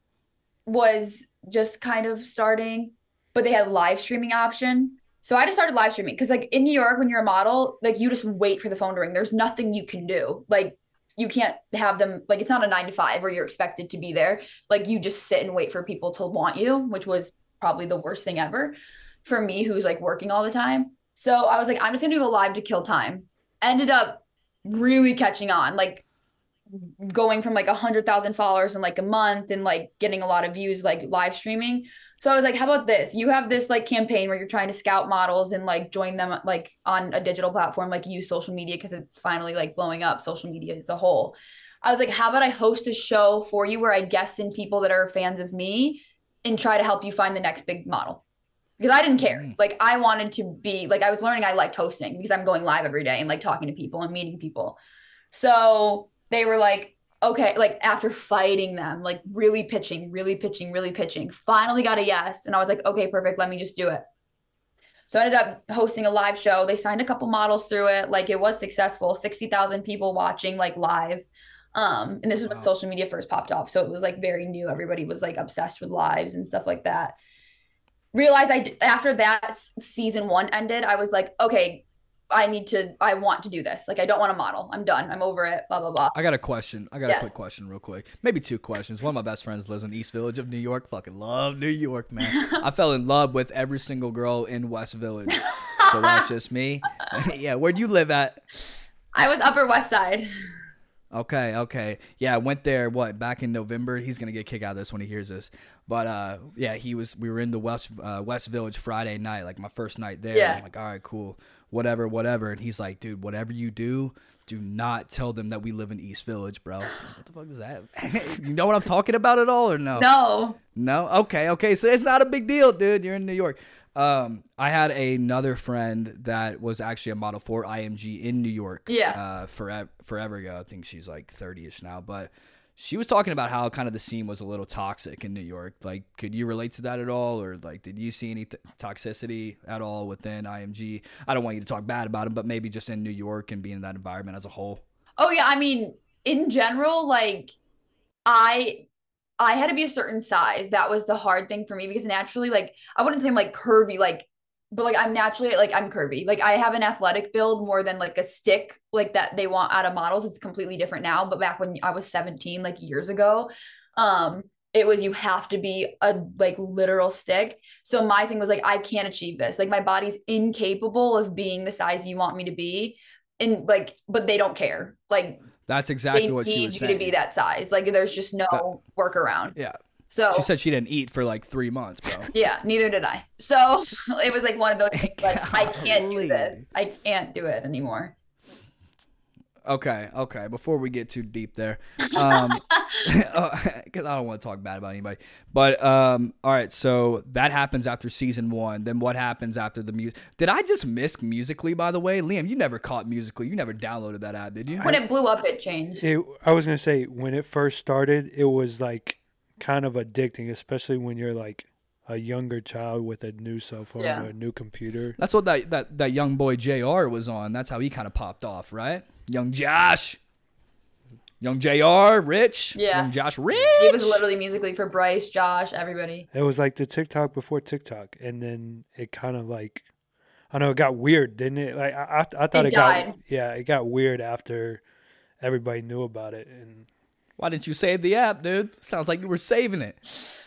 was just kind of starting, but they had live streaming option. So I just started live streaming because like in New York, when you're a model, like you just wait for the phone to ring. There's nothing you can do. Like you can't have them, like it's not a nine to five where you're expected to be there. Like you just sit and wait for people to want you, which was probably the worst thing ever for me, who's like working all the time. So I was like, I'm just gonna go live to kill time. Ended up really catching on, like going from like a hundred thousand followers in like a month and like getting a lot of views, like live streaming. So I was like, how about this? You have this like campaign where you're trying to scout models and like join them like on a digital platform, like use social media because it's finally like blowing up social media as a whole. I was like, how about I host a show for you where I guest in people that are fans of me and try to help you find the next big model? Because I didn't care. Mm. Like I wanted to be like, I was learning I liked hosting because I'm going live every day and like talking to people and meeting people. So they were like, okay, like after fighting them, like really pitching, really pitching, really pitching, finally got a yes. And I was like, okay, perfect. Let me just do it. So I ended up hosting a live show. They signed a couple models through it. Like it was successful, sixty thousand people watching like live. Um, and this was Wow. when social media first popped off. So it was like very new. Everybody was like obsessed with lives and stuff like that. Realized I, d- after that s- season one ended, I was like, okay, I need to, I want to do this. Like, I don't want to model. I'm done. I'm over it. Blah, blah, blah. I got a question. I got Yeah. a quick question real quick. Maybe two questions. One of my best friends lives in East Village of New York. Fucking love New York, man. I fell in love with every single girl in West Village. So that's just me. Yeah, where'd you live at? I was Upper West Side. Okay, okay. Yeah, I went there, what, back in November? He's going to get kicked out of this when he hears this. But, uh, yeah, he was, we were in the West, uh, West Village Friday night, like my first night there. Yeah. I'm like, all right, cool. Whatever, whatever. And he's like, dude, whatever you do, do not tell them that we live in East Village, bro. What the fuck is that? You know what I'm talking about at all or no? No. No? Okay, okay. So it's not a big deal, dude. You're in New York. Um, I had another friend that was actually a model for I M G in New York. Yeah. Uh, forever, forever ago. I think she's like thirty-ish now, but she was talking about how kind of the scene was a little toxic in New York. Like, could you relate to that at all? Or like, did you see any th- toxicity at all within I M G? I don't want you to talk bad about them, but maybe just in New York and being in that environment as a whole. Oh, yeah. I mean, in general, like, I I had to be a certain size. That was the hard thing for me because naturally, like, I wouldn't say I'm like curvy, like, but like I'm naturally like I'm curvy. Like I have an athletic build more than like a stick like that they want out of models. It's completely different now. But back when I was seventeen, like years ago, um, it was you have to be a like literal stick. So my thing was like, I can't achieve this. Like my body's incapable of being the size you want me to be. And like, but they don't care. Like That's exactly they what she need was you saying. to be that size. Like there's just no That- workaround. Yeah. So She said she didn't eat for like three months, bro. yeah, neither did I. So it was like one of those things like I can't do Golly. this. I can't do it anymore. Okay, okay. Before we get too deep there, um, because I don't want to talk bad about anybody. But um, all right, so that happens after season one. Then what happens after the music? Did I just miss Musically? By the way, Liam, you never caught Musically. You never downloaded that app, did you? When it blew up, it changed. It, I was gonna say when it first started, it was like kind of addicting, especially when you're like a younger child with a new cell phone Yeah. or a new computer. That's what that, that, that young boy J R was on. That's how he kind of popped off, right? Young Josh. Young J R, Rich. Yeah. Young Josh, Rich. It was literally Musically for Bryce, Josh, everybody. It was like the TikTok before TikTok, and then it kind of like, I know it got weird, didn't it? Like I, I, I thought It it, got, died. yeah, it got weird after everybody knew about it, and Why didn't you save the app, dude? Sounds like you were saving it.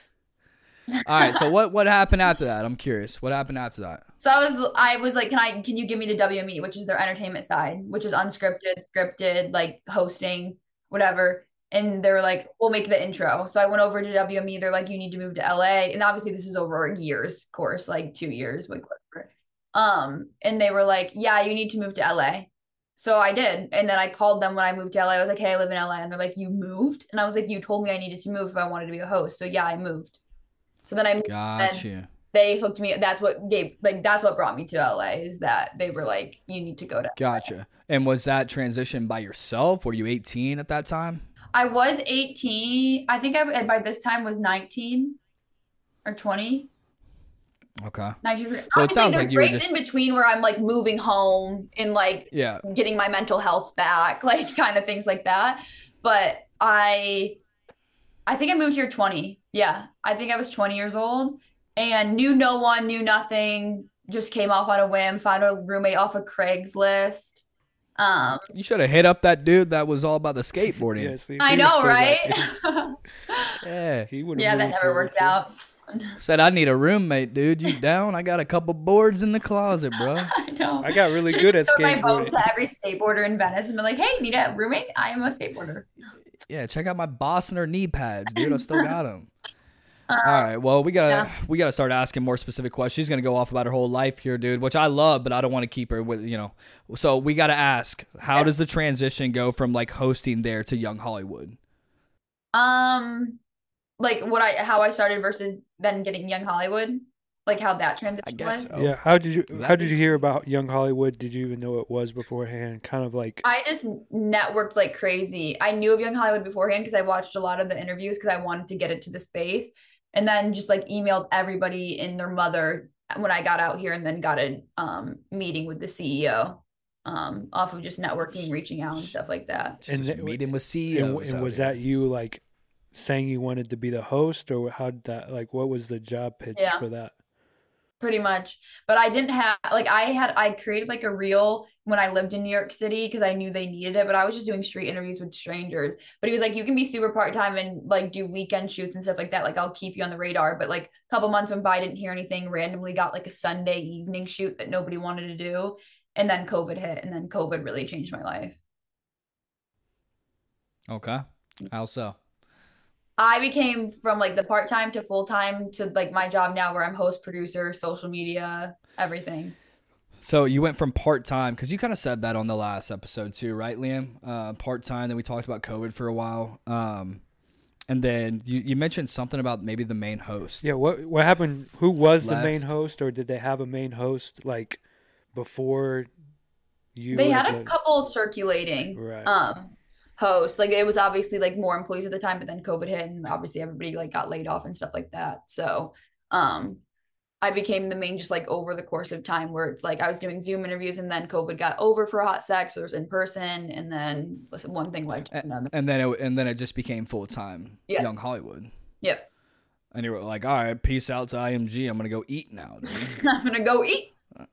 All right, so what, what happened after that? I'm curious. What happened after that? So I was I was like, can I can you give me to W M E, which is their entertainment side, which is unscripted, scripted, like hosting, whatever. And they were like, we'll make the intro. So I went over to W M E. They're like, you need to move to L A. And obviously this is over a year's course, like two years, like whatever. Um, and they were like, yeah, you need to move to L A. So I did. And then I called them when I moved to L A. I was like, hey, I live in L A. And they're like, you moved? And I was like, you told me I needed to move if I wanted to be a host. So yeah, I moved. So then I moved. Got and you. They hooked me. That's what gave, like, that's what brought me to L A is that they were like, you need to go to. Gotcha. And was that transition by yourself? Were you eighteen at that time? I was eighteen. I think I by this time was nineteen or twenty. Okay. nineteen. So it Obviously, sounds there's like you were breaks just- in between where I'm like moving home and like Yeah. getting my mental health back, like kind of things like that. But I, I think I moved here twenty. Yeah, I think I was twenty years old and knew no one, knew nothing. Just came off on a whim, found a roommate off of Craigslist. Um, You should have hit up that dude that was all about the skateboarding. yeah, see, I he was know, still right? that- Yeah. he would Yeah, that never worked out. Said I need a roommate, dude. You down? I got a couple boards in the closet, bro. I know. I got really good at Showed my boat skateboarding. to every skateboarder in Venice and be like, hey, need a roommate? I am a skateboarder. Yeah, check out my Boston or knee pads, dude. I still got them. All right. Well, we gotta yeah. we gotta start asking more specific questions. She's gonna go off about her whole life here, dude, which I love, but I don't want to keep her with you know. So we gotta ask, how does the transition go from like hosting there to Young Hollywood? Um, like what I how I started versus then getting Young Hollywood, like how that transition I guess was. so. Yeah, how did you Is how that- did you hear about Young Hollywood? Did you even know it was beforehand? Kind of like I just networked like crazy. I knew of Young Hollywood beforehand because I watched a lot of the interviews because I wanted to get into the space, and then just like emailed everybody and their mother when I got out here, and then got a um meeting with the C E O. Um, off of just networking, reaching out, and stuff like that. And Just th- meeting with C E and, Os. and out was here. that you like saying you wanted to be the host, or how did that like what was the job pitch Yeah. for that? Pretty much. But I didn't have like I had I created like a reel when I lived in New York City because I knew they needed it, but I was just doing street interviews with strangers. But he was like, you can be super part-time and like do weekend shoots and stuff like that. Like I'll keep you on the radar. But like a couple months went by, didn't hear anything, randomly got like a Sunday evening shoot that nobody wanted to do. And then COVID hit, and then COVID really changed my life. Okay. How so? I became from like the part-time to full-time to like my job now where I'm host, producer, social media, everything. So you went from part time because you kind of said that on the last episode too, right, Liam? Uh, part time. Then we talked about COVID for a while, um, and then you, you mentioned something about maybe the main host. Yeah, what what happened? Who was the main Left. host, or did they have a main host like before you? They as had a couple circulating Right. um hosts. Like it was obviously like more employees at the time, but then COVID hit and obviously everybody like got laid off and stuff like that. So um I became the main just like over the course of time where it's like I was doing Zoom interviews and then COVID got over for a hot sec. So there's in person and then listen, one thing led to A- another. And then it, and then it just became full time Yeah. Young Hollywood. Yep. And you were like, all right, peace out to I M G. I'm going to go eat now, dude. I'm gonna go eat.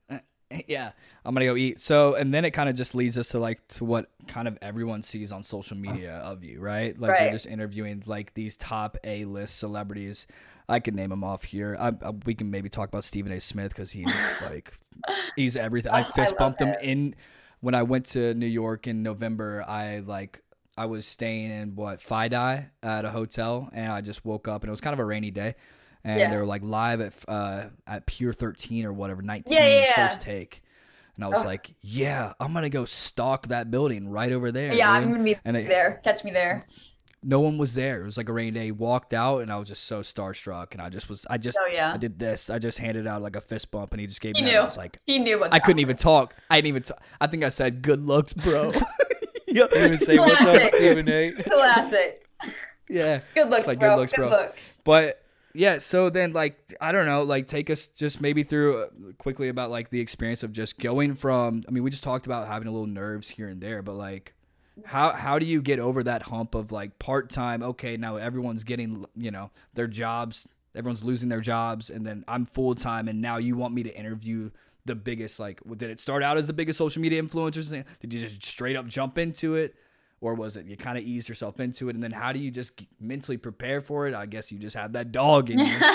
Yeah, I'm gonna go eat. So, and then it kind of just leads us to like to what kind of everyone sees on social media of you, right? Like Right. you're just interviewing like these top A list celebrities. I could name them off here. I, I, we can maybe talk about Stephen A. Smith because he's like he's everything. I I fist love bumped him him. in when I went to New York in November. I like I was staying in what Fidei at a hotel, and I just woke up and it was kind of a rainy day. And Yeah. they were like live at uh, at Pure thirteen or whatever, nineteen, Yeah, yeah, yeah. first take. And I was Oh. like, yeah, I'm going to go stalk that building right over there. Yeah, dude. I'm gonna be and it- there. Catch me there. No one was there. It was like a rainy day. Walked out and I was just so starstruck. And I just was, I just, Oh, yeah. I did this. I just handed out like a fist bump and he just gave He me that. knew. I was like, He knew what I couldn't even talk. I didn't even talk. I think I said, good looks, bro. yeah. You even say, "What's up, Classic. Stephen A?" Classic. yeah. Good looks, It's like, bro. good looks, Good bro. looks. But yeah, so then like I don't know, like take us just maybe through uh, quickly about like the experience of just going from. I mean, we just talked about having a little nerves here and there, but like how how do you get over that hump of like part time? Okay, now everyone's getting you know their jobs, everyone's losing their jobs, and then I'm full time, and now you want me to interview the biggest like. Did it start out as the biggest social media influencers? Did you just straight up jump into it? Or was it you kind of eased yourself into it? And then how do you just mentally prepare for it? I guess you just have that dog in you.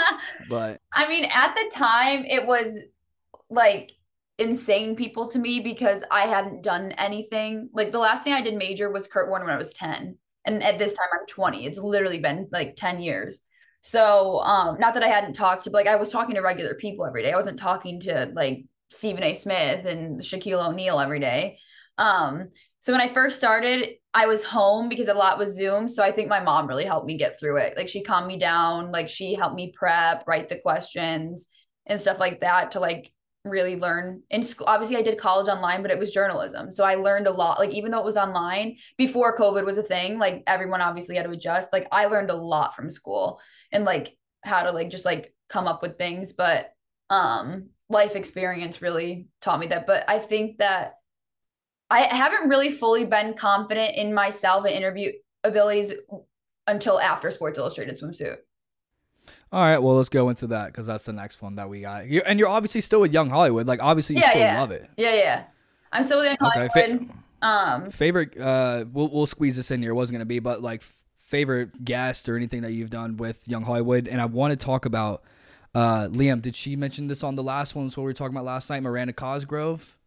But I mean, at the time, it was like insane people to me because I hadn't done anything. Like the last thing I did major was Kurt Warner when I was ten. And at this time, I'm twenty. It's literally been like ten years. So, um, not that I hadn't talked to, but like I was talking to regular people every day. I wasn't talking to like Stephen A. Smith and Shaquille O'Neal every day. Um, so when I first started, I was home because a lot was Zoom. So I think my mom really helped me get through it. Like she calmed me down, like she helped me prep, write the questions and stuff like that to like really learn. In school, obviously I did college online, but it was journalism. So I learned a lot. Like even though it was online before COVID was a thing, like everyone obviously had to adjust. Like I learned a lot from school and like how to like just like come up with things. But um life experience really taught me that. But I think that I haven't really fully been confident in myself and interview abilities until after Sports Illustrated swimsuit. all right, well let's go into that because that's the next one that we got. You and you're obviously still with Young Hollywood. Like obviously you Yeah, still yeah. love it. Yeah, yeah. I'm still with Young Okay, Hollywood. fa- um, favorite. Uh, we'll we'll squeeze this in here. It wasn't gonna be, but like f- favorite guest or anything that you've done with Young Hollywood. And I want to talk about uh, Liam. Did she mention this on the last one? So we were talking about last night, Miranda Cosgrove.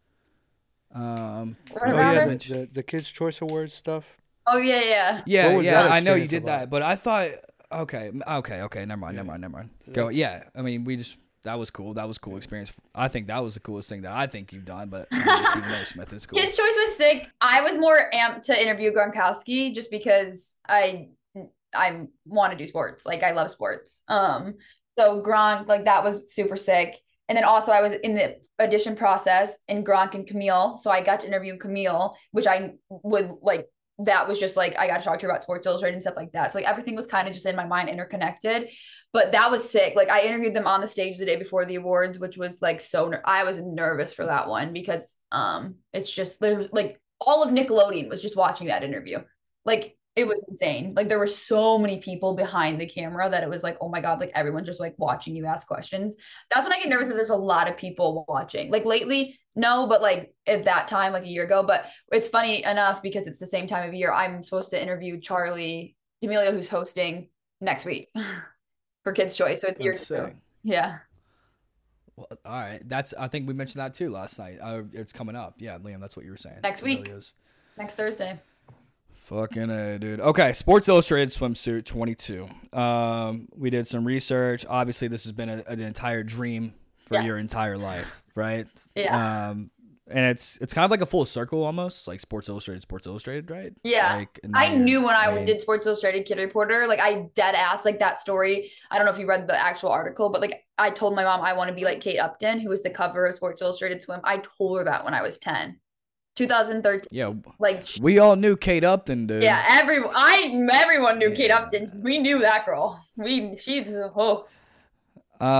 Um, What Oh, about yeah, her? the, the, the Kids' Choice Awards stuff. oh yeah, yeah. Yeah, What was yeah, that I know you experience did about? that, but I thought, okay, okay, okay, never mind, never mind, never mind. Go, yeah. I mean, we just that was cool. That was a cool experience. I think that was the coolest thing that I think you've done. But I mean, Stephen A. Smith is cool. Kids' Choice was sick. I was more amped to interview Gronkowski just because I I want to do sports. Like I love sports. Um, so Gronk, like that was super sick. And then also I was in the audition process in Gronk and Camille. So I got to interview Camille, which I would like, that was just like, I got to talk to her about Sports Illustrated and stuff like that. So like everything was kind of just in my mind interconnected, but that was sick. Like I interviewed them on the stage the day before the awards, which was like, so ner- I was nervous for that one because um, it's just, there's like all of Nickelodeon was just watching that interview. Like it was insane. Like there were so many people behind the camera that it was like, oh my God, like everyone's just like watching you ask questions. That's when I get nervous that there's a lot of people watching. Like lately, no, but like at that time, like a year ago. But it's funny enough because it's the same time of year. I'm supposed to interview Charlie D'Amelio, who's hosting next week for Kids' Choice. So it's year That's two. sick. Yeah. Well, all right, that's I think we mentioned that too last night. Uh, it's coming up. Yeah, Liam, that's what you were saying. Next It week. really is. Next Thursday. Fucking A, dude. Okay, Sports Illustrated swimsuit twenty-two. Um, we did some research. Obviously, this has been a, an entire dream for Yeah. your entire life, right? Yeah. Um, and it's it's kind of like a full circle almost, like Sports Illustrated, Sports Illustrated, right? Yeah. Like, and now I you're- knew when I mean, did Sports Illustrated Kid Reporter, like I dead ass like that story. I don't know if you read the actual article, but like I told my mom I want to be like Kate Upton, who was the cover of Sports Illustrated Swim. I told her that when I was ten. twenty thirteen. Yeah, Like sh- we all knew Kate Upton, dude. yeah, everyone I everyone knew Kate Yeah. Upton. We knew that girl. We she's oh Um,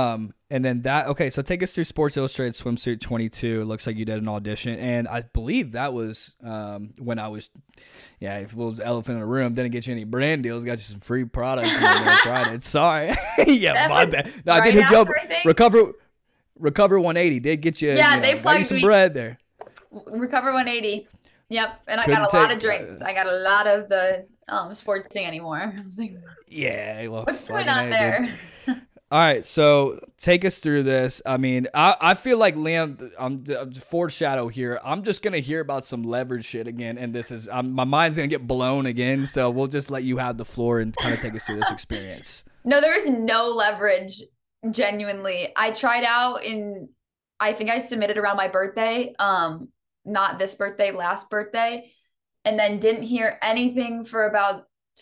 And then that, okay, so take us through Sports Illustrated Swimsuit twenty-two. It looks like you did an audition. And I believe that was um, when I was, yeah, if it was elephant in the room, didn't get you any brand deals, got you some free product. And I tried it. Sorry. yeah, That my was bad. No, I right did hit you up. after, I think? Recover, Recover one eighty did get you, Yeah, you they know, got you plugged some me. bread there. Recover one eighty. Yep. And I Couldn't got a lot take- of drinks. I got a lot of the um, sports thing anymore. I was like, Yeah. Well, what's going fucking on A, there? dude. All right, so take us through this. I mean, I, I feel like Liam, I'm, I'm foreshadow here. I'm just gonna hear about some leverage shit again, and this is I'm, my mind's gonna get blown again. So we'll just let you have the floor and kind of take us through this experience. No, there was no leverage, genuinely. I tried out in, I think I submitted around my birthday, um, not this birthday, last birthday, and then didn't hear anything for about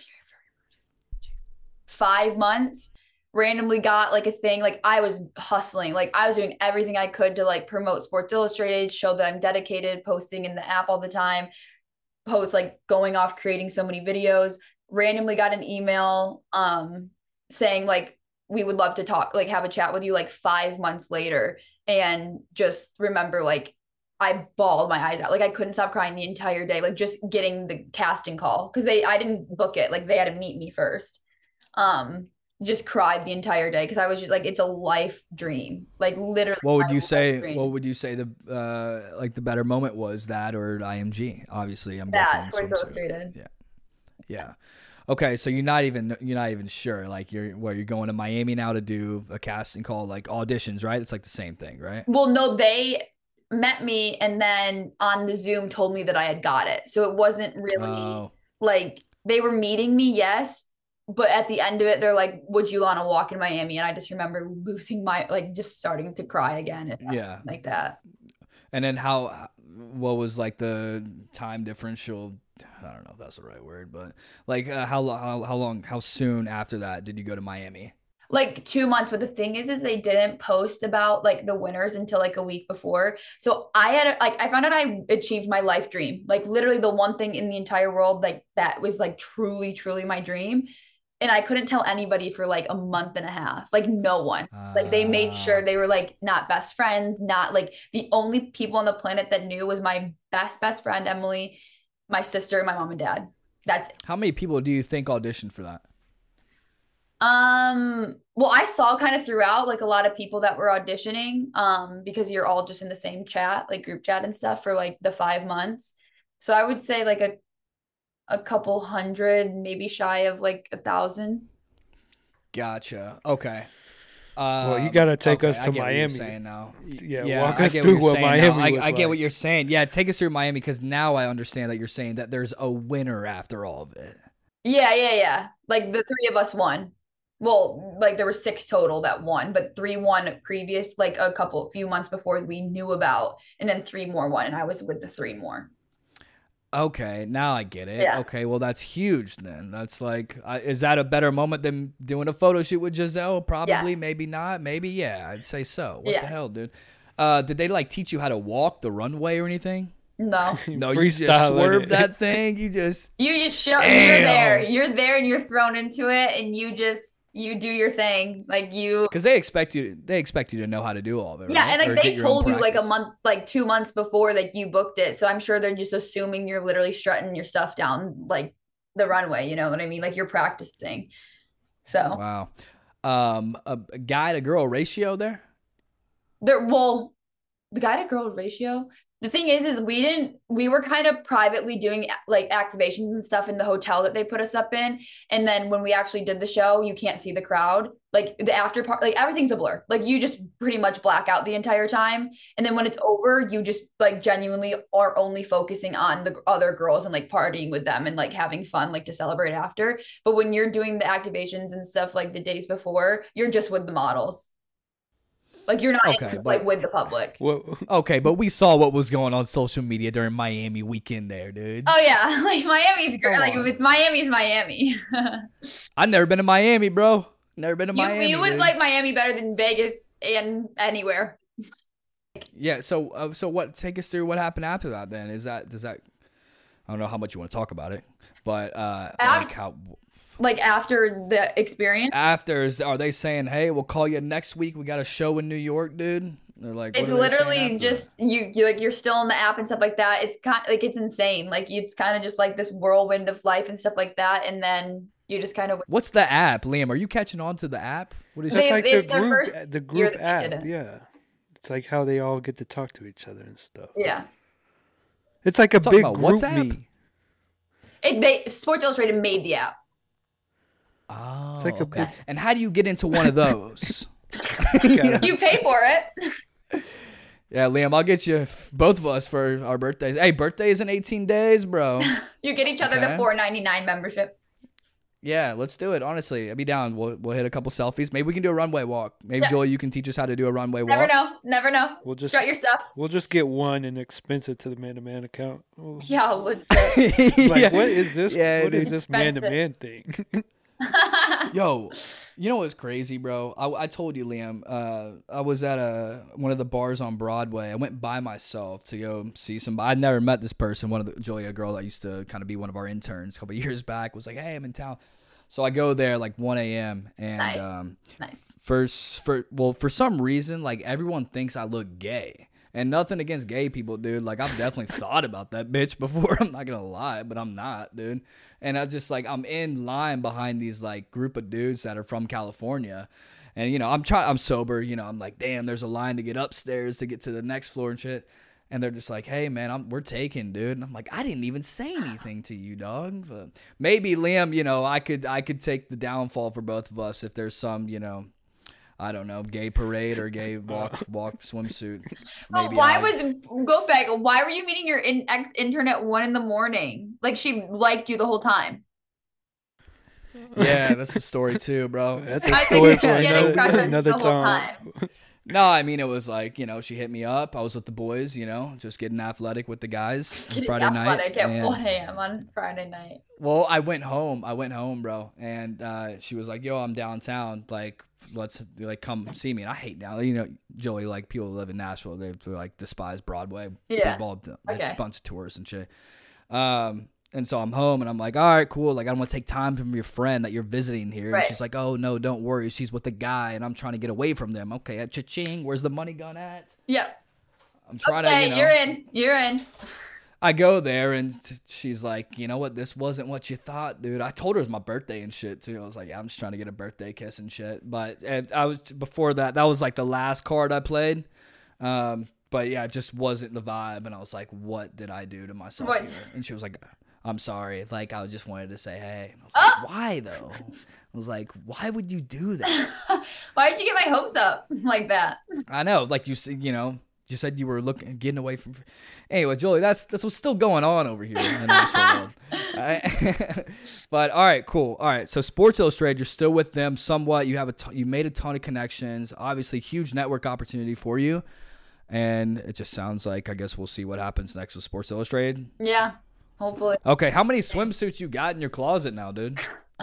five months. Randomly got like a thing, like I was hustling, like I was doing everything I could to like promote Sports Illustrated, show that I'm dedicated, posting in the app all the time, post like going off creating so many videos. Randomly got an email um saying like we would love to talk, like have a chat with you, like five months later. And just remember, like I bawled my eyes out, like I couldn't stop crying the entire day, like just getting the casting call, because they I didn't book it, like they had to meet me first. um Just cried the entire day because I was just like, it's a life dream, like literally. What would my you life say? dream. What would you say the uh, like the better moment was, that or I M G? Obviously, I'm That, guessing Sports swimsuit. Illustrated. Yeah, yeah. Okay, so you're not even you're not even sure. Like you're where you're going to Miami now to do a casting call, like auditions, right? It's like the same thing, right? Well, no, they met me and then on the Zoom told me that I had got it. So it wasn't really Oh. like they were meeting me, yes. But at the end of it, they're like, would you want to walk in Miami? And I just remember losing my, like just starting to cry again. And Yeah. like that. And then how? What was like the time differential? I don't know if that's the right word, but like uh, how long? How, how long? How soon after that did you go to Miami? Like two months. But the thing is, is they didn't post about like the winners until like a week before. So I had like, I found out I achieved my life dream, like literally the one thing in the entire world, like that was like truly, truly my dream. And I couldn't tell anybody for like a month and a half, like no one. Uh, Like they made sure they were like not best friends, not like the only people on the planet that knew was my best, best friend, Emily, my sister, and my mom and dad. That's it. How many people do you think auditioned for that? Um, well, I saw kind of throughout like a lot of people that were auditioning, um, because you're all just in the same chat, like group chat and stuff for like the five months. So I would say like a a couple hundred, maybe shy of like a thousand. Gotcha. Okay. Well, you Um, gotta take okay, us I to get what you're Miami. saying now. Yeah, walk I us get through you're what saying now. Miami I, was I get like. what you're saying. Yeah, take us through Miami, because now I understand that you're saying that there's a winner after all of it. Yeah, yeah, yeah. Like the three of us won. Well, like there were six total that won, but three won previous, like a couple, few months before we knew about, and then three more won, and I was with the three more. Okay, now I get it. Yeah. Okay, well that's huge then. That's like, uh, is that a better moment than doing a photo shoot with Giselle? Probably, Yes. maybe not. Maybe, yeah. I'd say so. What Yes. the hell, dude? Uh, did they like teach you how to walk the runway or anything? No, No, you just Freestyling swerved it. that thing. You just you just show you're Damn. there, you're there, and you're thrown into it, and you just you do your thing, like you. because they expect you. They expect you to know how to do all of it. Yeah, right? and Or like they get your own told you like a practice. month, like two months before that you booked it. So I'm sure they're just assuming you're literally strutting your stuff down like the runway. You know what I mean? Like you're practicing. So Wow. Um, a, a guy to girl ratio there. there, well, the guy to girl ratio. The thing is, is we didn't, we were kind of privately doing like activations and stuff in the hotel that they put us up in. And then when we actually did the show, you can't see the crowd. Like the after part, like everything's a blur. Like you just pretty much black out the entire time. And then when it's over, you just like genuinely are only focusing on the other girls and like partying with them and like having fun, like to celebrate after. But when you're doing the activations and stuff like the days before, you're just with the models. Like you're not Okay, like but- with the public. Well, Okay, but we saw what was going on social media during Miami weekend there, dude. Oh yeah, like Miami's great. Come Like on. if it's Miami's Miami. I've never been to Miami, bro. Never been to you Miami. you would dude. like Miami better than Vegas and anywhere. Yeah. So, uh, so what? Take us through what happened after that. Then is that does that? I don't know how much you want to talk about it, but uh, Um, like how Like after the experience? After, is, are they saying, hey, we'll call you next week. We got a show in New York, dude? They're like, what It's are they saying literally after just you. You like you're still on the app and stuff like that. It's kind like it's insane. Like it's kind of just like this whirlwind of life and stuff like that, and then you just kind of. that? What's the app, Liam? Are you catching on to the app? What is They- That's like the it's their group, first the year group that they app. did it. Yeah, it's like how they all get to talk to each other and stuff. Yeah. It's like a Talking big about group WhatsApp? me. It, they Sports Illustrated made the app. Oh, It's like a okay. big- And how do you get into one of those? Yeah. You pay for it. Yeah, Liam, I'll get you f- both of us for our birthdays. Hey, birthdays in eighteen days, bro. You get each other Okay. the four ninety-nine membership. Yeah, let's do it. Honestly, I'd be down. We'll we'll hit a couple selfies. Maybe we can do a runway walk. Maybe Yeah. Joel, you can teach us how to do a runway walk. Never know. Never know. We'll just- Strut your stuff. We'll just get one and expense it to the man to man account. Well, Yeah, legit. Like, Yeah. what is this? Yeah, what is dude. this man to man thing? Yo, you know what's crazy, bro? I, I told you, Liam. Uh, I was at a one of the bars on Broadway. I went by myself to go see somebody. I'd never met this person. One of the Julia, a girl that used to kind of be one of our interns a couple years back, was like, "Hey, I'm in town." So I go there like one a.m. and Nice. um, Nice. first for well for some reason like everyone thinks I look gay. And nothing against gay people, dude. Like, I've definitely thought about that bitch before. I'm not going to lie, but I'm not, dude. And I just, like, I'm in line behind these, like, group of dudes that are from California. And, you know, I'm trying, I'm sober. You know, I'm like, damn, there's a line to get upstairs to get to the next floor and shit. And they're just like, hey, man, I'm, we're taken, dude. And I'm like, I didn't even say anything to you, dog. But maybe, Liam, you know, I could, I could take the downfall for both of us if there's some, you know, I don't know, gay parade or gay walk walk swimsuit. But Maybe why I- was go back? Why were you meeting your in, ex intern at one in the morning? Like she liked you the whole time. Yeah, that's a story too, bro. That's a I story think for she's getting another, crushed another the whole time. time. No, I mean it was like, you know, she hit me up. I was with the boys, you know, just getting athletic with the guys on Friday night. Athletic at and- one a.m. on Friday night. Well, I went home. I went home, bro, and uh, she was like, "Yo, I'm downtown. Like, let's like come see me." And I hate now, you know, Joey. Like people who live in Nashville, they they, like despise Broadway. Yeah. Ball, Okay. It's a bunch of tourists and shit. Um, and so I'm home, and I'm like, "All right, cool. Like, I don't want to take time from your friend that you're visiting here." Right. And she's like, "Oh no, don't worry. She's with the guy, and I'm trying to get away from them." Okay, at cha-ching. Where's the money gun at? Yep. I'm trying Okay, to, you know. you're in. You're in. I go there and t- she's like, you know what? This wasn't what you thought, dude. I told her it was my birthday and shit too. I was like, yeah, I'm just trying to get a birthday kiss and shit. But and I was before that. That was like the last card I played. Um, but yeah, it just wasn't the vibe. And I was like, what did I do to myself What? here? And she was like, I'm sorry. Like I just wanted to say hey. And I was like, why though? I was like, why would you do that? Why did you get my hopes up like that? I know, like you said, you know. You said you were looking, getting away from. Anyway, Jolie, that's that's what's still going on over here in the Nashville world. All right? But all right, cool. All right, so Sports Illustrated, you're still with them somewhat. You have a t- you made a ton of connections. Obviously, huge network opportunity for you, and it just sounds like I guess we'll see what happens next with Sports Illustrated. Yeah, hopefully. Okay, how many swimsuits you got in your closet now, dude?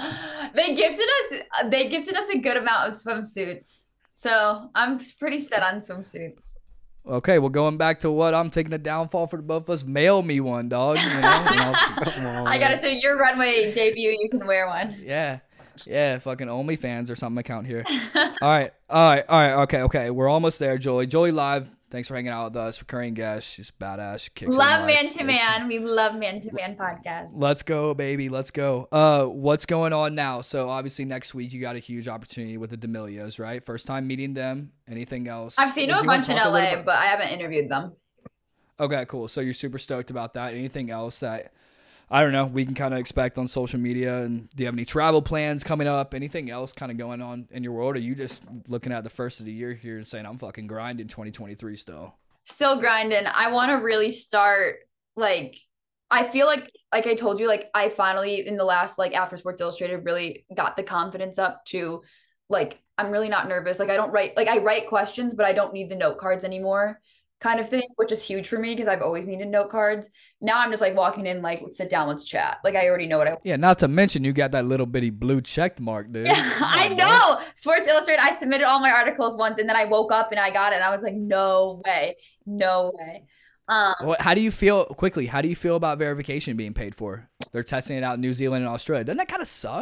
They gifted us. They gifted us a good amount of swimsuits, so I'm pretty set on swimsuits. Okay, well, going back to what I'm taking a downfall for the both of us. Mail me one, dog. You know, and I'll- Come on, I gotta say, your runway debut, you can wear one. Yeah. Yeah, fucking OnlyFans or something account here. All right. All right. All right. Okay. Okay. We're almost there, Jolie. Jolie Live. Thanks for hanging out with us. Recurring guest. She's badass. She kicks Love in man life. to man. We love man to man podcast. Let's go, baby. Let's go. Uh, what's going on now? So obviously next week you got a huge opportunity with the D'Amelios, right? First time meeting them. Anything else? I've seen If them a you wanna bunch in talk L little A, bit- but I haven't interviewed them. Okay, cool. So you're super stoked about that. Anything else that I don't know we can kind of expect on social media? And do you have any travel plans coming up? Anything else kind of going on in your world? Or are you just looking at the first of the year here and saying I'm fucking grinding twenty twenty-three still? Still grinding. I want to really start like I feel like like I told you, like I finally in the last like after Sports Illustrated really got the confidence up to like I'm really not nervous. Like I don't write like I write questions, but I don't need the note cards anymore, kind of thing, which is huge for me because I've always needed note cards. Now I'm just like walking in, like, let's sit down, let's chat. Like I already know what I Yeah, not to mention you got that little bitty blue check mark, dude. Yeah, Come I on, bro. know. Sports Illustrated, I submitted all my articles once and then I woke up and I got it and I was like, no way. No way. Um, What, how do you feel quickly? How do you feel about verification being paid for? They're testing it out in New Zealand and Australia. Doesn't that kind of suck?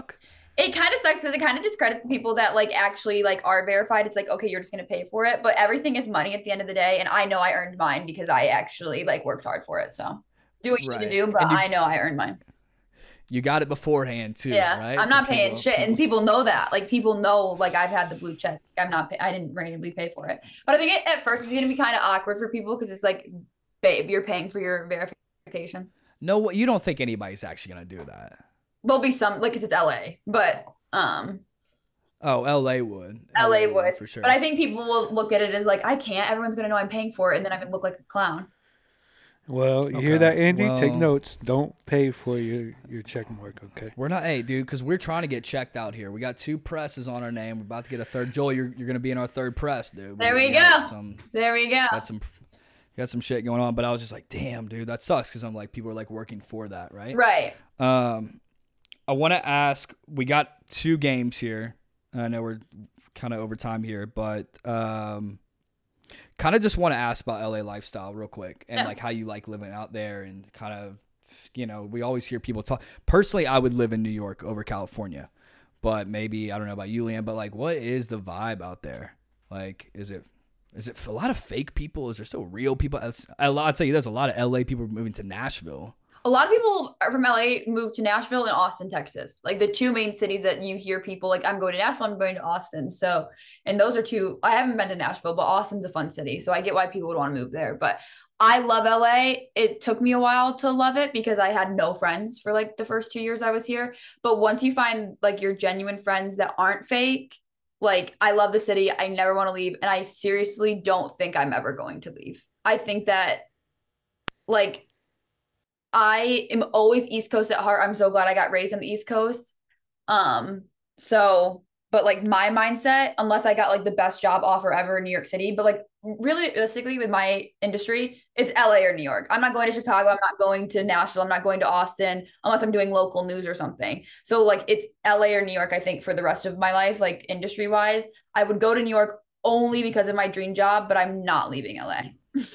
It kind of sucks because it kind of discredits the people that like actually like are verified. It's like, okay, you're just gonna pay for it, but everything is money at the end of the day. And I know I earned mine because I actually like worked hard for it. So do what you Right. need to do, but And you- I know I earned mine. You got it beforehand too, Yeah, right? I'm So not paying people- shit, and people- people know that. Like people know, like I've had the blue check. I'm not. Pay- I didn't randomly pay for it, but I think it, at first it's gonna be kind of awkward for people because it's like, babe, you're paying for your verification. No, you don't think anybody's actually gonna do that? There'll be some, like, 'cause it's L A, but um, Oh, L A would. L A would for sure. But I think people will look at it as like, I can't. Everyone's gonna know I'm paying for it, and then I look like a clown. Well, you Okay, hear that, Andy? Take well- notes. Don't pay for your, your check mark, okay? We're not, hey, dude, because we're trying to get checked out here. We got two presses on our name. We're about to get a third. Joel, you're you're gonna be in our third press, dude. There we got go. Some There we go. got some got some shit going on, but I was just like, damn, dude, that sucks because I'm like, people are like working for that, right? Right. Um, I want to ask. We got two games here. I know we're kind of over time here, but um, kind of just want to ask about L A lifestyle real quick and Yeah. like how you like living out there and kind of, you know, we always hear people talk. Personally, I would live in New York over California, but maybe I don't know about you, Liam, but like, what is the vibe out there? Like, is it is it a lot of fake people? Is there still real people? A lot, I'll tell you, there's a lot of L A people moving to Nashville. A lot of people are from L A moved to Nashville and Austin, Texas. Like the two main cities that you hear people like, I'm going to Nashville, I'm going to Austin. So, and those are two, I haven't been to Nashville, but Austin's a fun city. So I get why people would want to move there. But I love L A. It took me a while to love it because I had no friends for like the first two years I was here. But once you find like your genuine friends that aren't fake, like I love the city. I never want to leave. And I seriously don't think I'm ever going to leave. I think that like, I am always East Coast at heart. I'm so glad I got raised on the East Coast. Um, so, but like my mindset, unless I got like the best job offer ever in New York City, but like really realistically with my industry, it's L A or New York. I'm not going to Chicago. I'm not going to Nashville. I'm not going to Austin unless I'm doing local news or something. So like it's L A or New York, I think, for the rest of my life, like industry wise. I would go to New York only because of my dream job, but I'm not leaving L A.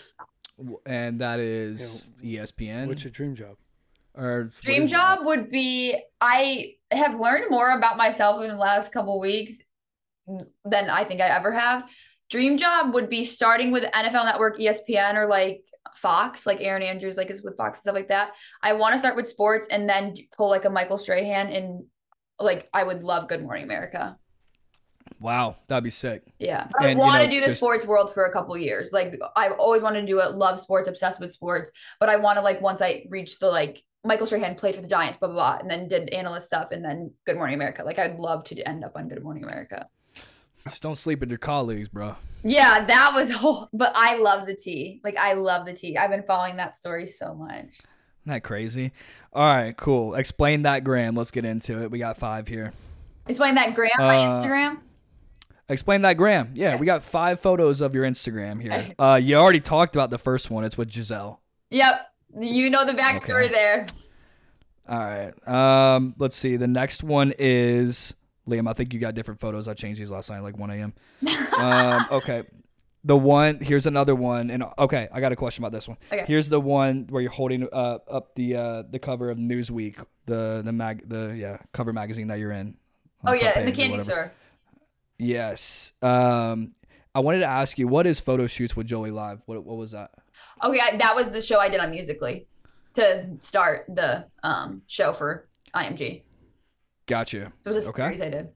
And that is E S P N. What's your dream job? Or what Dream is job that? would be, I have learned more about myself in the last couple weeks than I think I ever have. Dream job would be starting with N F L Network, E S P N, or like Fox, like Aaron Andrews, like is with Fox and stuff like that. I want to start with sports and then pull like a Michael Strahan, and like I would love Good Morning America. Wow, that'd be sick. Yeah. But I And, you want to know, do the there's- sports world for a couple years. Like I've always wanted to do it, love sports, obsessed with sports. But I want to like once I reach the like Michael Strahan played for the Giants, blah, blah, blah, and then did analyst stuff and then Good Morning America. Like I'd love to end up on Good Morning America. Just don't sleep with your colleagues, bro. Yeah, that was whole, but I love the tea. Like I love the tea. I've been following that story so much. Isn't that crazy? All right, cool. Explain that, Graham. Let's get into it. We got five here. Explain that Graham my Uh, Instagram. Explain that, Graham. Yeah, Okay. we got five photos of your Instagram here. Okay. Uh, you already talked about the first one. It's with Giselle. Yep. You know the backstory Okay. there. All right. Um, let's see. The next one is Liam. I think you got different photos. I changed these last night, like one a.m. um, okay. The one here's another one, and okay, I got a question about this one. Okay. Here's the one where you're holding uh, up the uh, the cover of Newsweek, the the mag the yeah cover magazine that you're in. on Oh the front yeah, in the page or candy whatever. store. Yes. Um, I wanted to ask you, what is photo shoots with Joey Live? What what was that? Okay, I, that was the show I did on Musically to start the um, show for I M G. Gotcha. It was a Okay. series I did.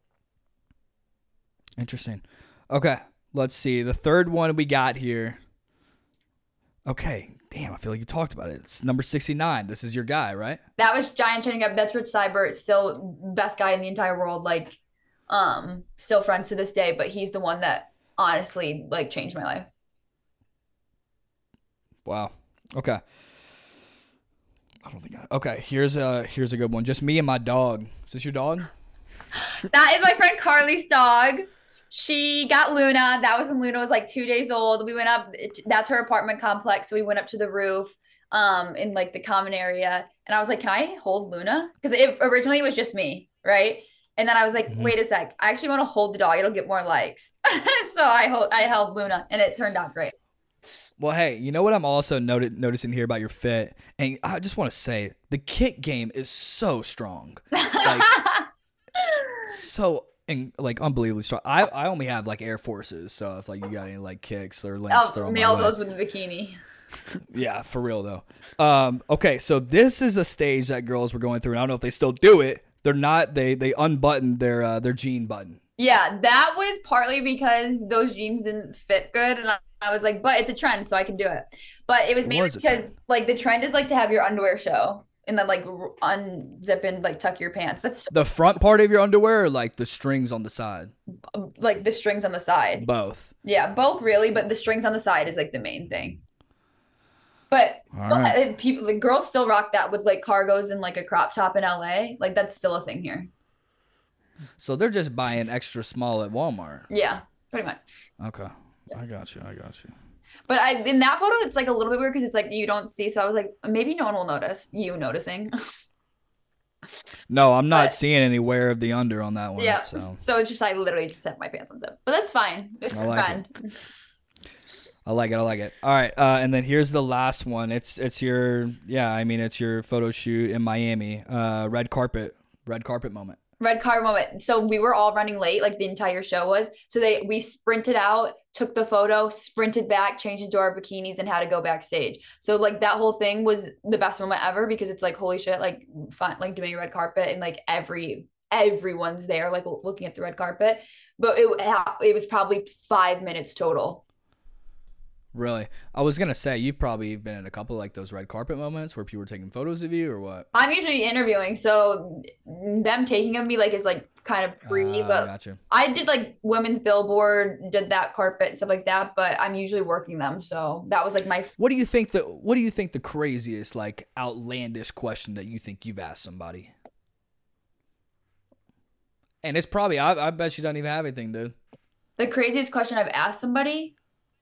Interesting. Okay, let's see. The third one we got here. Okay, damn, I feel like you talked about it. It's number sixty-nine. This is your guy, right? That was Giant Training Up. That's Rich Seibert, still best guy in the entire world. Like, um, still friends to this day. But he's the one that honestly like changed my life. Wow. Okay. I don't think I. Okay, here's a here's a good one. Just me and my dog. Is this your dog? That is my friend Carly's dog. She got Luna. That was when Luna was like two days old. We went up. That's her apartment complex. So we went up to the roof, um, in like the common area, and I was like, "Can I hold Luna?" Because it originally it was just me, right? And then I was like, Mhm. "Wait a sec. I actually want to hold the dog. It'll get more likes." So I hold. I held Luna, and it turned out great. Well, hey, you know what I'm also noti- noticing here about your fit, and I just want to say the kick game is so strong. Like, so and like unbelievably strong. I I only have like Air Forces, so if like you got any like kicks or links, throw I'll 'em nail my way. those with a bikini. Yeah, for real though. Um, okay, so this is a stage that girls were going through, and I don't know if they still do it. They're not. They they unbuttoned their uh, their jean button. Yeah, that was partly because those jeans didn't fit good, and I, I was like, but it's a trend, so I can do it. But it was It mainly was a because trend. like the trend is like to have your underwear show and then like r- unzip and like tuck your pants. That's The front part of your underwear, or like the strings on the side. like the strings on the side. Both. Yeah, both really, but the strings on the side is like the main thing. But, All but right. uh, people, the girls still rock that with like cargos and like a crop top in L A. Like that's still a thing here. So they're just buying extra small at Walmart. Yeah, pretty much. Okay, I got you. I got you. But I in that photo, it's like a little bit weird because it's like you don't see. So I was like, maybe no one will notice you noticing. No, I'm not But- seeing any wear of the under on that one. Yeah. So So it's just I literally just set my pants on zip, but that's fine. It's I like fine. I like it. I like it. All right, uh, and then here's the last one. It's it's your yeah. I mean, it's your photo shoot in Miami. Uh, red carpet, red carpet moment. Red car moment. So we were all running late, like the entire show was. So they we sprinted out, took the photo, sprinted back, changed into our bikinis, and had to go backstage. So like that whole thing was the best moment ever because it's like holy shit, like fun, like doing a red carpet and like every everyone's there, like looking at the red carpet. But it it was probably five minutes total. Really, I was gonna say you've probably been in a couple like those red carpet moments where people were taking photos of you or what. I'm usually interviewing, so them taking of me like is like kind of pre, Uh, but gotcha. I did like women's billboard, did that carpet and stuff like that, but I'm usually working them. So that was like my What do you think the What do you think the craziest like outlandish question that you think you've asked somebody? And it's probably I, I bet you don't even have anything, dude. the craziest question I've asked somebody.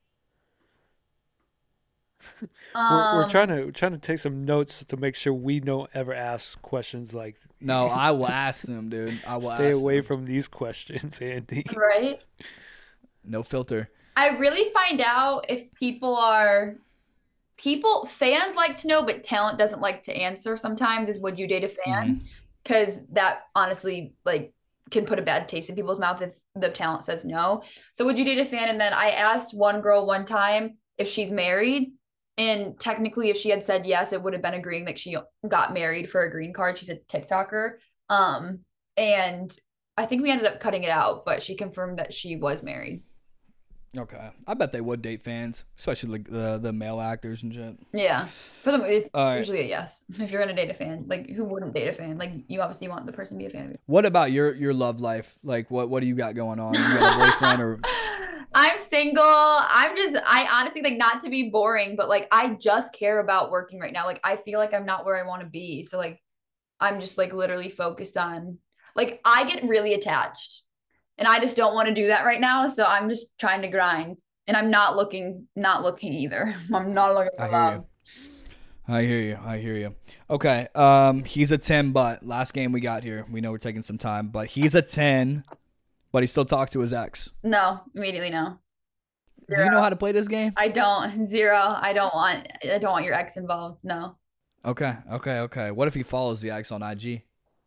We're, we're Um, trying to trying to take some notes to make sure we don't ever ask questions like. No, I will ask them, dude. I will Stay ask away them. from these questions, Andy. right? No filter. I really find out if people are people fans like to know, but talent doesn't like to answer sometimes is would you date a fan? Because that honestly like can put a bad taste in people's mouth if the talent says no. So would you date a fan? And then I asked one girl one time if she's married. And technically, if she had said yes, it would have been agreeing that she got married for a green card. She's a TikToker. Um, and I think we ended up cutting it out, but she confirmed that she was married. Okay, I bet they would date fans, especially like the the male actors and shit. Yeah. For them, it's All right. usually a yes. If you're going to date a fan, like who wouldn't date a fan? Like you obviously want the person to be a fan of you. What about your your love life? Like, what what do you got going on? You got a boyfriend or? I'm single. I'm just, I honestly like not to be boring, but like I just care about working right now. Like I feel like I'm not where I want to be. So like I'm just like literally focused on, like I get really attached and I just don't want to do that right now. So I'm just trying to grind and I'm not looking, not looking either. I'm not looking for I hear love. you. I hear you. I hear you. Okay. Um, he's a ten, but last game we got here. We know we're taking some time, but he's a ten, but he still talks to his ex. No, immediately no. Do you know how to play this game? I don't. Zero. I don't want, I don't want your ex involved. No. Okay. Okay. Okay. What if he follows the ex on I G?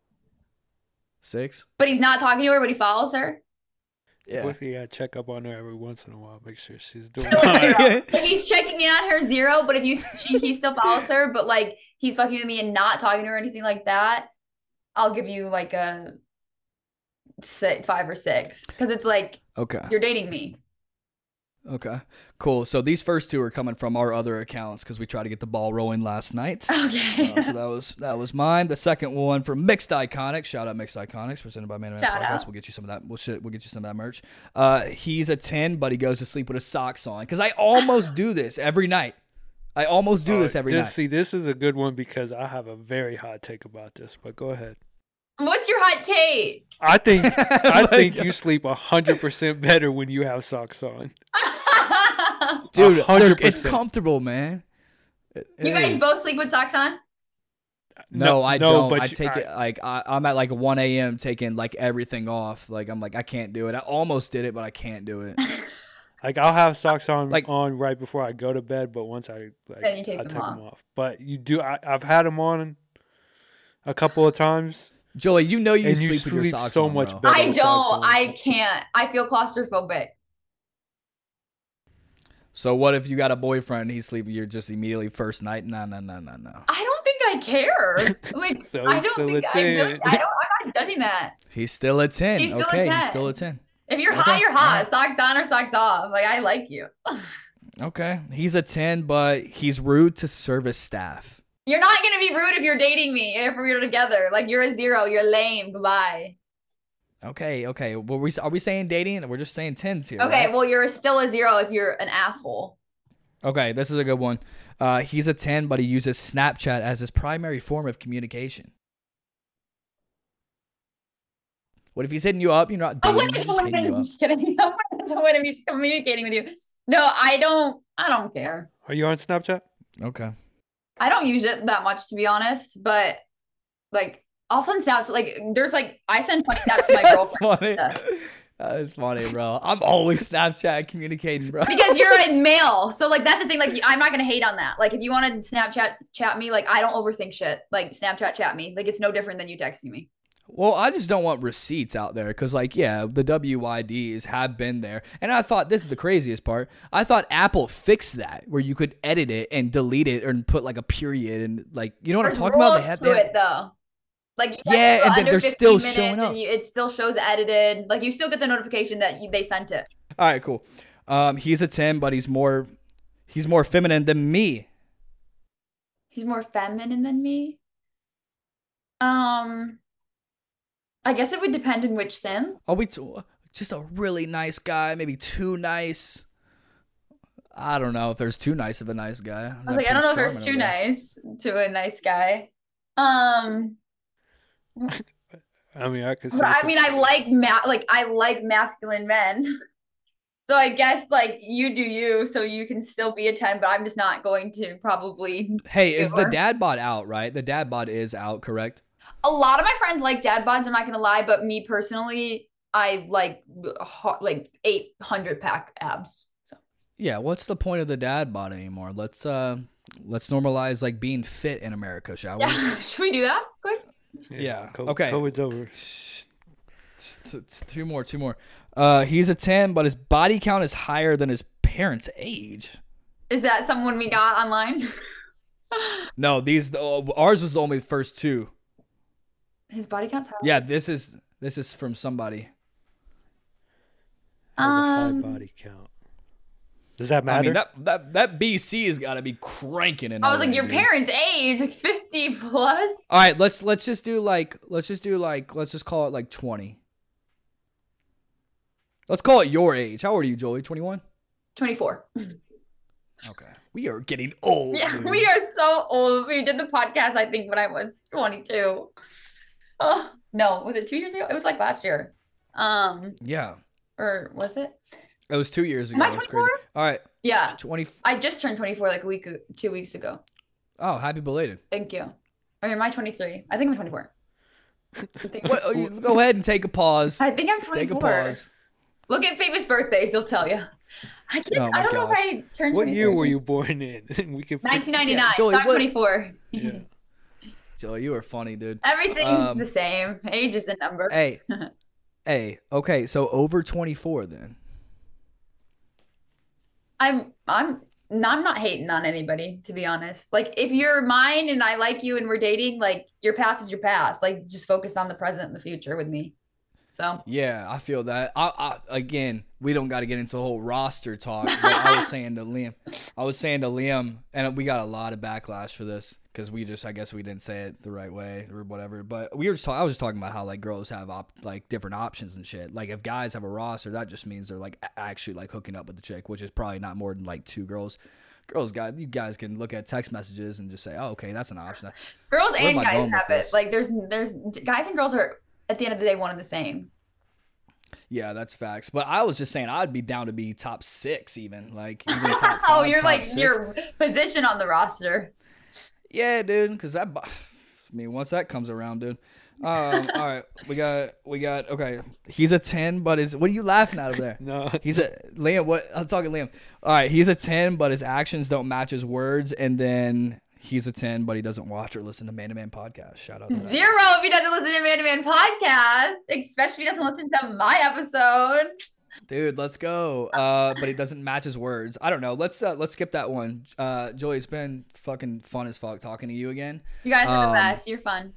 Six. But he's not talking to her, but he follows her. Yeah. What if you gotta check up on her every once in a while, make sure she's doing Zero. all right? If he's checking in on her, zero. But if you she, he still follows her, but like he's fucking with me and not talking to her or anything like that, I'll give you like a six, five or six because it's like Okay. you're dating me. Okay. Cool. So these first two are coming from our other accounts because we tried to get the ball rolling last night. Okay. Um, so that was that was mine. The second one from Mixed Iconics. Shout out Mixed Iconics, presented by Man to Man Shout Podcast. out. We'll get you some of that. We'll shit, we'll get you some of that merch. Uh, he's a ten, but he goes to sleep with his socks on. Because I almost do this every night. I almost do this every This- night. See, this is a good one because I have a very hot take about this. But go ahead. What's your hot take? I think I My think God. you sleep a hundred percent better when you have socks on. Dude, A hundred they're- it's percent. comfortable, man. It- it You guys is. both sleep with socks on? No, I no, don't. but I you- take I- it like I, I'm at like one a.m. taking like everything off. Like I'm like I can't do it. I almost did it, but I can't do it. Like I'll have socks on Like- on right before I go to bed, but once I like Then you take I them take off. them off. But you do. I, I've had them on a couple of times, Joey, you know you And you sleep with your sleep socks so on, much bro. better. I with don't. socks on. I can't. I feel claustrophobic. So what if you got a boyfriend and he's sleeping? You're just immediately first night. No, no, no, no, no. I don't think I care. Like So I he's don't still think a I, really, ten. I don't. I'm not judging that. He's still a ten. He's still a okay, he's ten. still a ten. If you're Okay, hot, you're hot. alright. Socks on or socks off. Like I like you. Okay, he's a ten, but he's rude to service staff. You're not gonna be rude if you're dating me. If we're together, like you're a zero. You're lame. Goodbye. Okay, okay. Well, we are we saying dating? We're just saying tens here. Okay. right? Well, you're still a zero if you're an asshole. Okay, this is a good one. Uh, he's a ten, but he uses Snapchat as his primary form of communication. What if he's hitting you up? You're not Oh, dating. wait, He's just hitting you I'm up. just kidding. So what if he's communicating with you? No, I don't. I don't care. Are you on Snapchat? Okay. I don't use it that much, to be honest. But like, I'll send snaps. Like, there's like, I send funny snaps to my That's girlfriend funny. Yeah. That's funny, bro. I'm always Snapchat communicating, bro. because you're a male. So like, that's the thing. Like, I'm not gonna hate on that. Like, if you want to Snapchat chat me, like, I don't overthink shit. Like, Snapchat chat me. Like, it's no different than you texting me. Well, I just don't want receipts out there because, like, yeah, the W I Ds have been there. And I thought this is the craziest part. I thought Apple fixed that where you could edit it and delete it and put like a period and, like, you know what There's I'm talking about? rules They have, to they have- it though. Like, you Yeah, have to go and then under they're fifteen still minutes showing up. and you, it still shows edited. Like, you still get the notification that you, they sent it. All right, cool. Um, he's a ten, but he's more, he's more feminine than me. He's more feminine than me. Um, I guess it would depend in which sense. Are we t- just a really nice guy? Maybe too nice? I don't know if there's too nice of a nice guy. I was like, I don't know if there's too nice to a nice guy. Um, I mean, I could. Say but I something. mean, I like ma- like I like masculine men. So I guess like you do you, so you can still be a ten, but I'm just not going to probably. Hey, is the Sure. dad bod out, right? The dad bod is out, correct? A lot of my friends like dad bods. I'm not gonna lie, but me personally, I like ho- like eight hundred pack abs. So Yeah, what's the point of the dad bod anymore? Let's uh let's normalize like being fit in America, shall we? yeah, should we do that quick? Yeah. Co- Okay. COVID's over. T- t- Two more, two more. Uh, he's a ten, but his body count is higher than his parents' age. Is that someone we got online? No, these uh, ours was only the first two. His body count's high. Yeah, this is this is from somebody. Has a high Um, body count. Does that matter? I mean that that that B C has got to be cranking in. I was L A, like, your dude. parents' age, like fifty plus. All right, let's let's just do like let's just do like let's just call it like twenty. Let's call it your age. How old are you, Joey? twenty-one? twenty-four. Okay. We are getting old. Yeah, dude. we are so old. We did the podcast, I think, when I was twenty-two. Oh, no, was it two years ago? It was like last year. Um, Yeah. or was it? It was two years Am ago. I It was crazy. twenty-four? All right. Yeah. twenty. I just turned twenty-four like a week, two weeks ago. Oh, happy belated. Thank you. Or am I twenty-three? I think I'm twenty-four. I think, What, oh, you- go ahead and take a pause. I think I'm twenty-four. Take a pause. Look at famous birthdays; they'll tell you. I can't. Oh my I don't know gosh. if I turned. what year twenty-three. were you born in? we could. nineteen ninety-nine. Yeah, Joey, so I'm what- twenty-four. Yeah. Joey, you are funny, dude. Everything's Um, the same. Age is a number. Hey. Hey. Okay, so over twenty-four then. I'm I'm I'm not hating on anybody, to be honest. Like, if you're mine and I like you and we're dating, like, your past is your past. Like, just focus on the present and the future with me. So Yeah, I feel that. I, I again, we don't got to get into the whole roster talk. But I was saying to Liam, I was saying to Liam, and we got a lot of backlash for this because we just, I guess, we didn't say it the right way or whatever. But we were just, talk, I was just talking about how like girls have op, like different options and shit. Like if guys have a roster, that just means they're like a- actually like hooking up with the chick, which is probably not more than like two girls. Girls, guys, you guys can look at text messages and just say, "Oh, okay, that's an option." girls Where and am I guys going with have it. this? Like, there's there's guys and girls are at the end of the day one and the same. Yeah, that's facts. But I was just saying, I'd be down to be top six, even like even top five. Oh, you're top like six. your position on the roster. Yeah, dude, because that, I mean, once that comes around, dude. Um, all right, we got, we got, okay. He's a ten, but is, what are you laughing at over there? No. He's a, Liam, what, I'm talking Liam. All right, he's a ten, but his actions don't match his words, and then He's a ten, but he doesn't watch or listen to Man to Man podcast. Shout out to that. Zero if he doesn't listen to Man to Man podcast, especially if he doesn't listen to my episode. Dude, let's go. Uh, but he doesn't match his words. I don't know. Let's uh, let's skip that one. Uh, Joey, it's been fucking fun as fuck talking to you again. You guys are Um, the best. You're fun.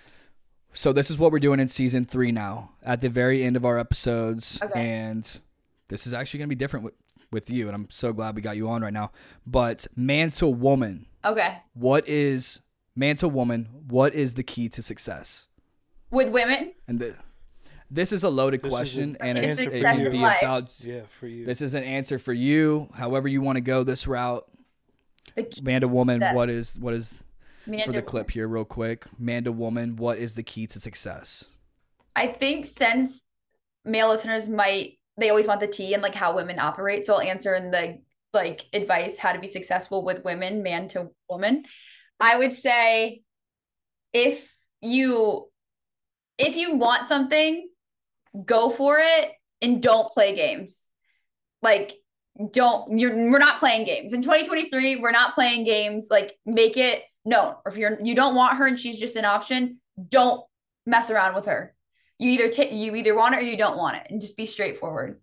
So this is what we're doing in season three now. At the very end of our episodes, Okay. and this is actually gonna be different with with you, and I'm so glad we got you on right now. But man to woman, Okay. what is man to woman? What is the key to success? With women, And the, this is a loaded This is question, an and it's, answer it for can you. be Life. about. Yeah, for you. This is an answer for you. However you want to go this route. the key Man to woman, success. what is what is Man for to the clip here, real quick? Man to woman, what is the key to success? I think since male listeners might, they always want the tea and like how women operate. So I'll answer in the like advice how to be successful with women, man to woman. I would say if you if you want something, go for it and don't play games. Like don't you're we're not playing games. In twenty twenty-three, we're not playing games. Like make it known. Or if you're you don't want her and she's just an option, don't mess around with her. You either take you either want it or you don't want it, and just be straightforward.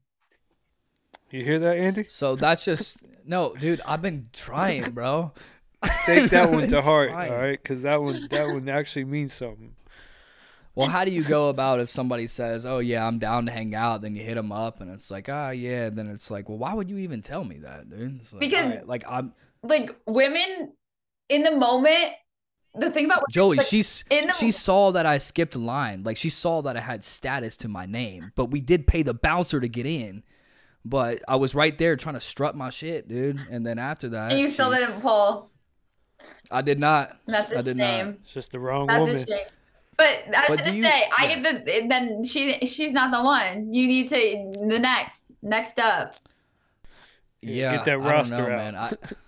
You hear that, Andy? So that's just no, dude. I've been trying, bro. Take that I've one been to heart, trying. all right? Because that one, that one actually means something. Well, how do you go about if somebody says, "Oh yeah, I'm down to hang out," then you hit them up, and it's like, "Ah, yeah." Then it's like, "Well, why would you even tell me that, dude?" It's like, Because- all right, like I'm Like women in the moment, the thing about Joey. like, She's in the- she saw that I skipped a line, like she saw that I had status to my name, but we did pay the bouncer to get in. But I was right there trying to strut my shit, dude. And then after that, and you still she- didn't pull. I did not. That's a I did shame. not. It's just the wrong That's woman. a shame. But I But was do gonna you- say, I yeah. get the then she she's not the one. You need to the next next up. Yeah, get that I don't roster know, out. man.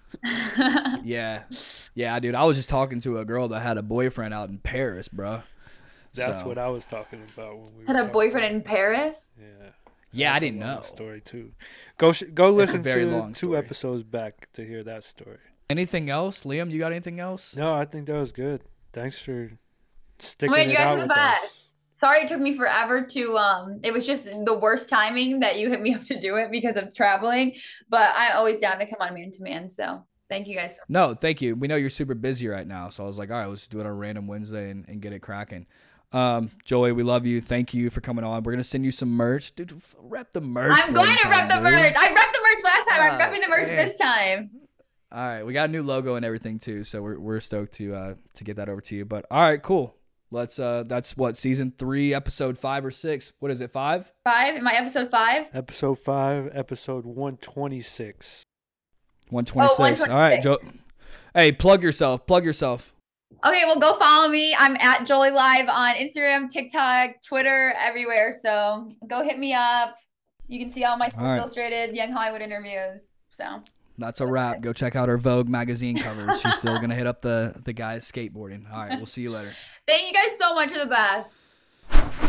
I, yeah, yeah, dude. I was just talking to a girl that had a boyfriend out in Paris, bro. That's So- what I was talking about when we Had were a talking boyfriend about in Paris. it. Yeah. Yeah, I That's a didn't long know. Story too. Go sh- go listen very to long two story. episodes back to hear that story. Anything else, Liam? You got anything else? No, I think that was good. Thanks for sticking Wait, it you guys out are the with us. best. Sorry it took me forever to um it was just the worst timing that you hit me up to do it because of traveling. But I'm always down to come on man to man. So thank you guys so No, thank you. We know you're super busy right now, so I was like, all right, let's do it on a random Wednesday and, and get it cracking. Um, Joey, we love you. Thank you for coming on. We're gonna send you some merch, dude. f- Rep the merch. I'm going one to rep time, the dude. merch. I repped the merch last time. I'm Ah, repping the merch man. this time. All right, we got a new logo and everything too, so we're we're stoked to uh to get that over to you. But all right, cool. Let's uh that's what season three, episode five or six. What is it? Five? Five? Am I episode five? Episode five, episode one twenty-six. One twenty six. Oh, All right, Joe. Hey, plug yourself. Plug yourself. Okay, well, go follow me. I'm at Jolie Live on Instagram, TikTok, Twitter, everywhere. So go hit me up. You can see all my Sports All right. Illustrated, Young Hollywood interviews. So That's a wrap. Go check out her Vogue magazine covers. She's still gonna hit up the the guys skateboarding. All right, we'll see you later. thank you guys so much. You're the best.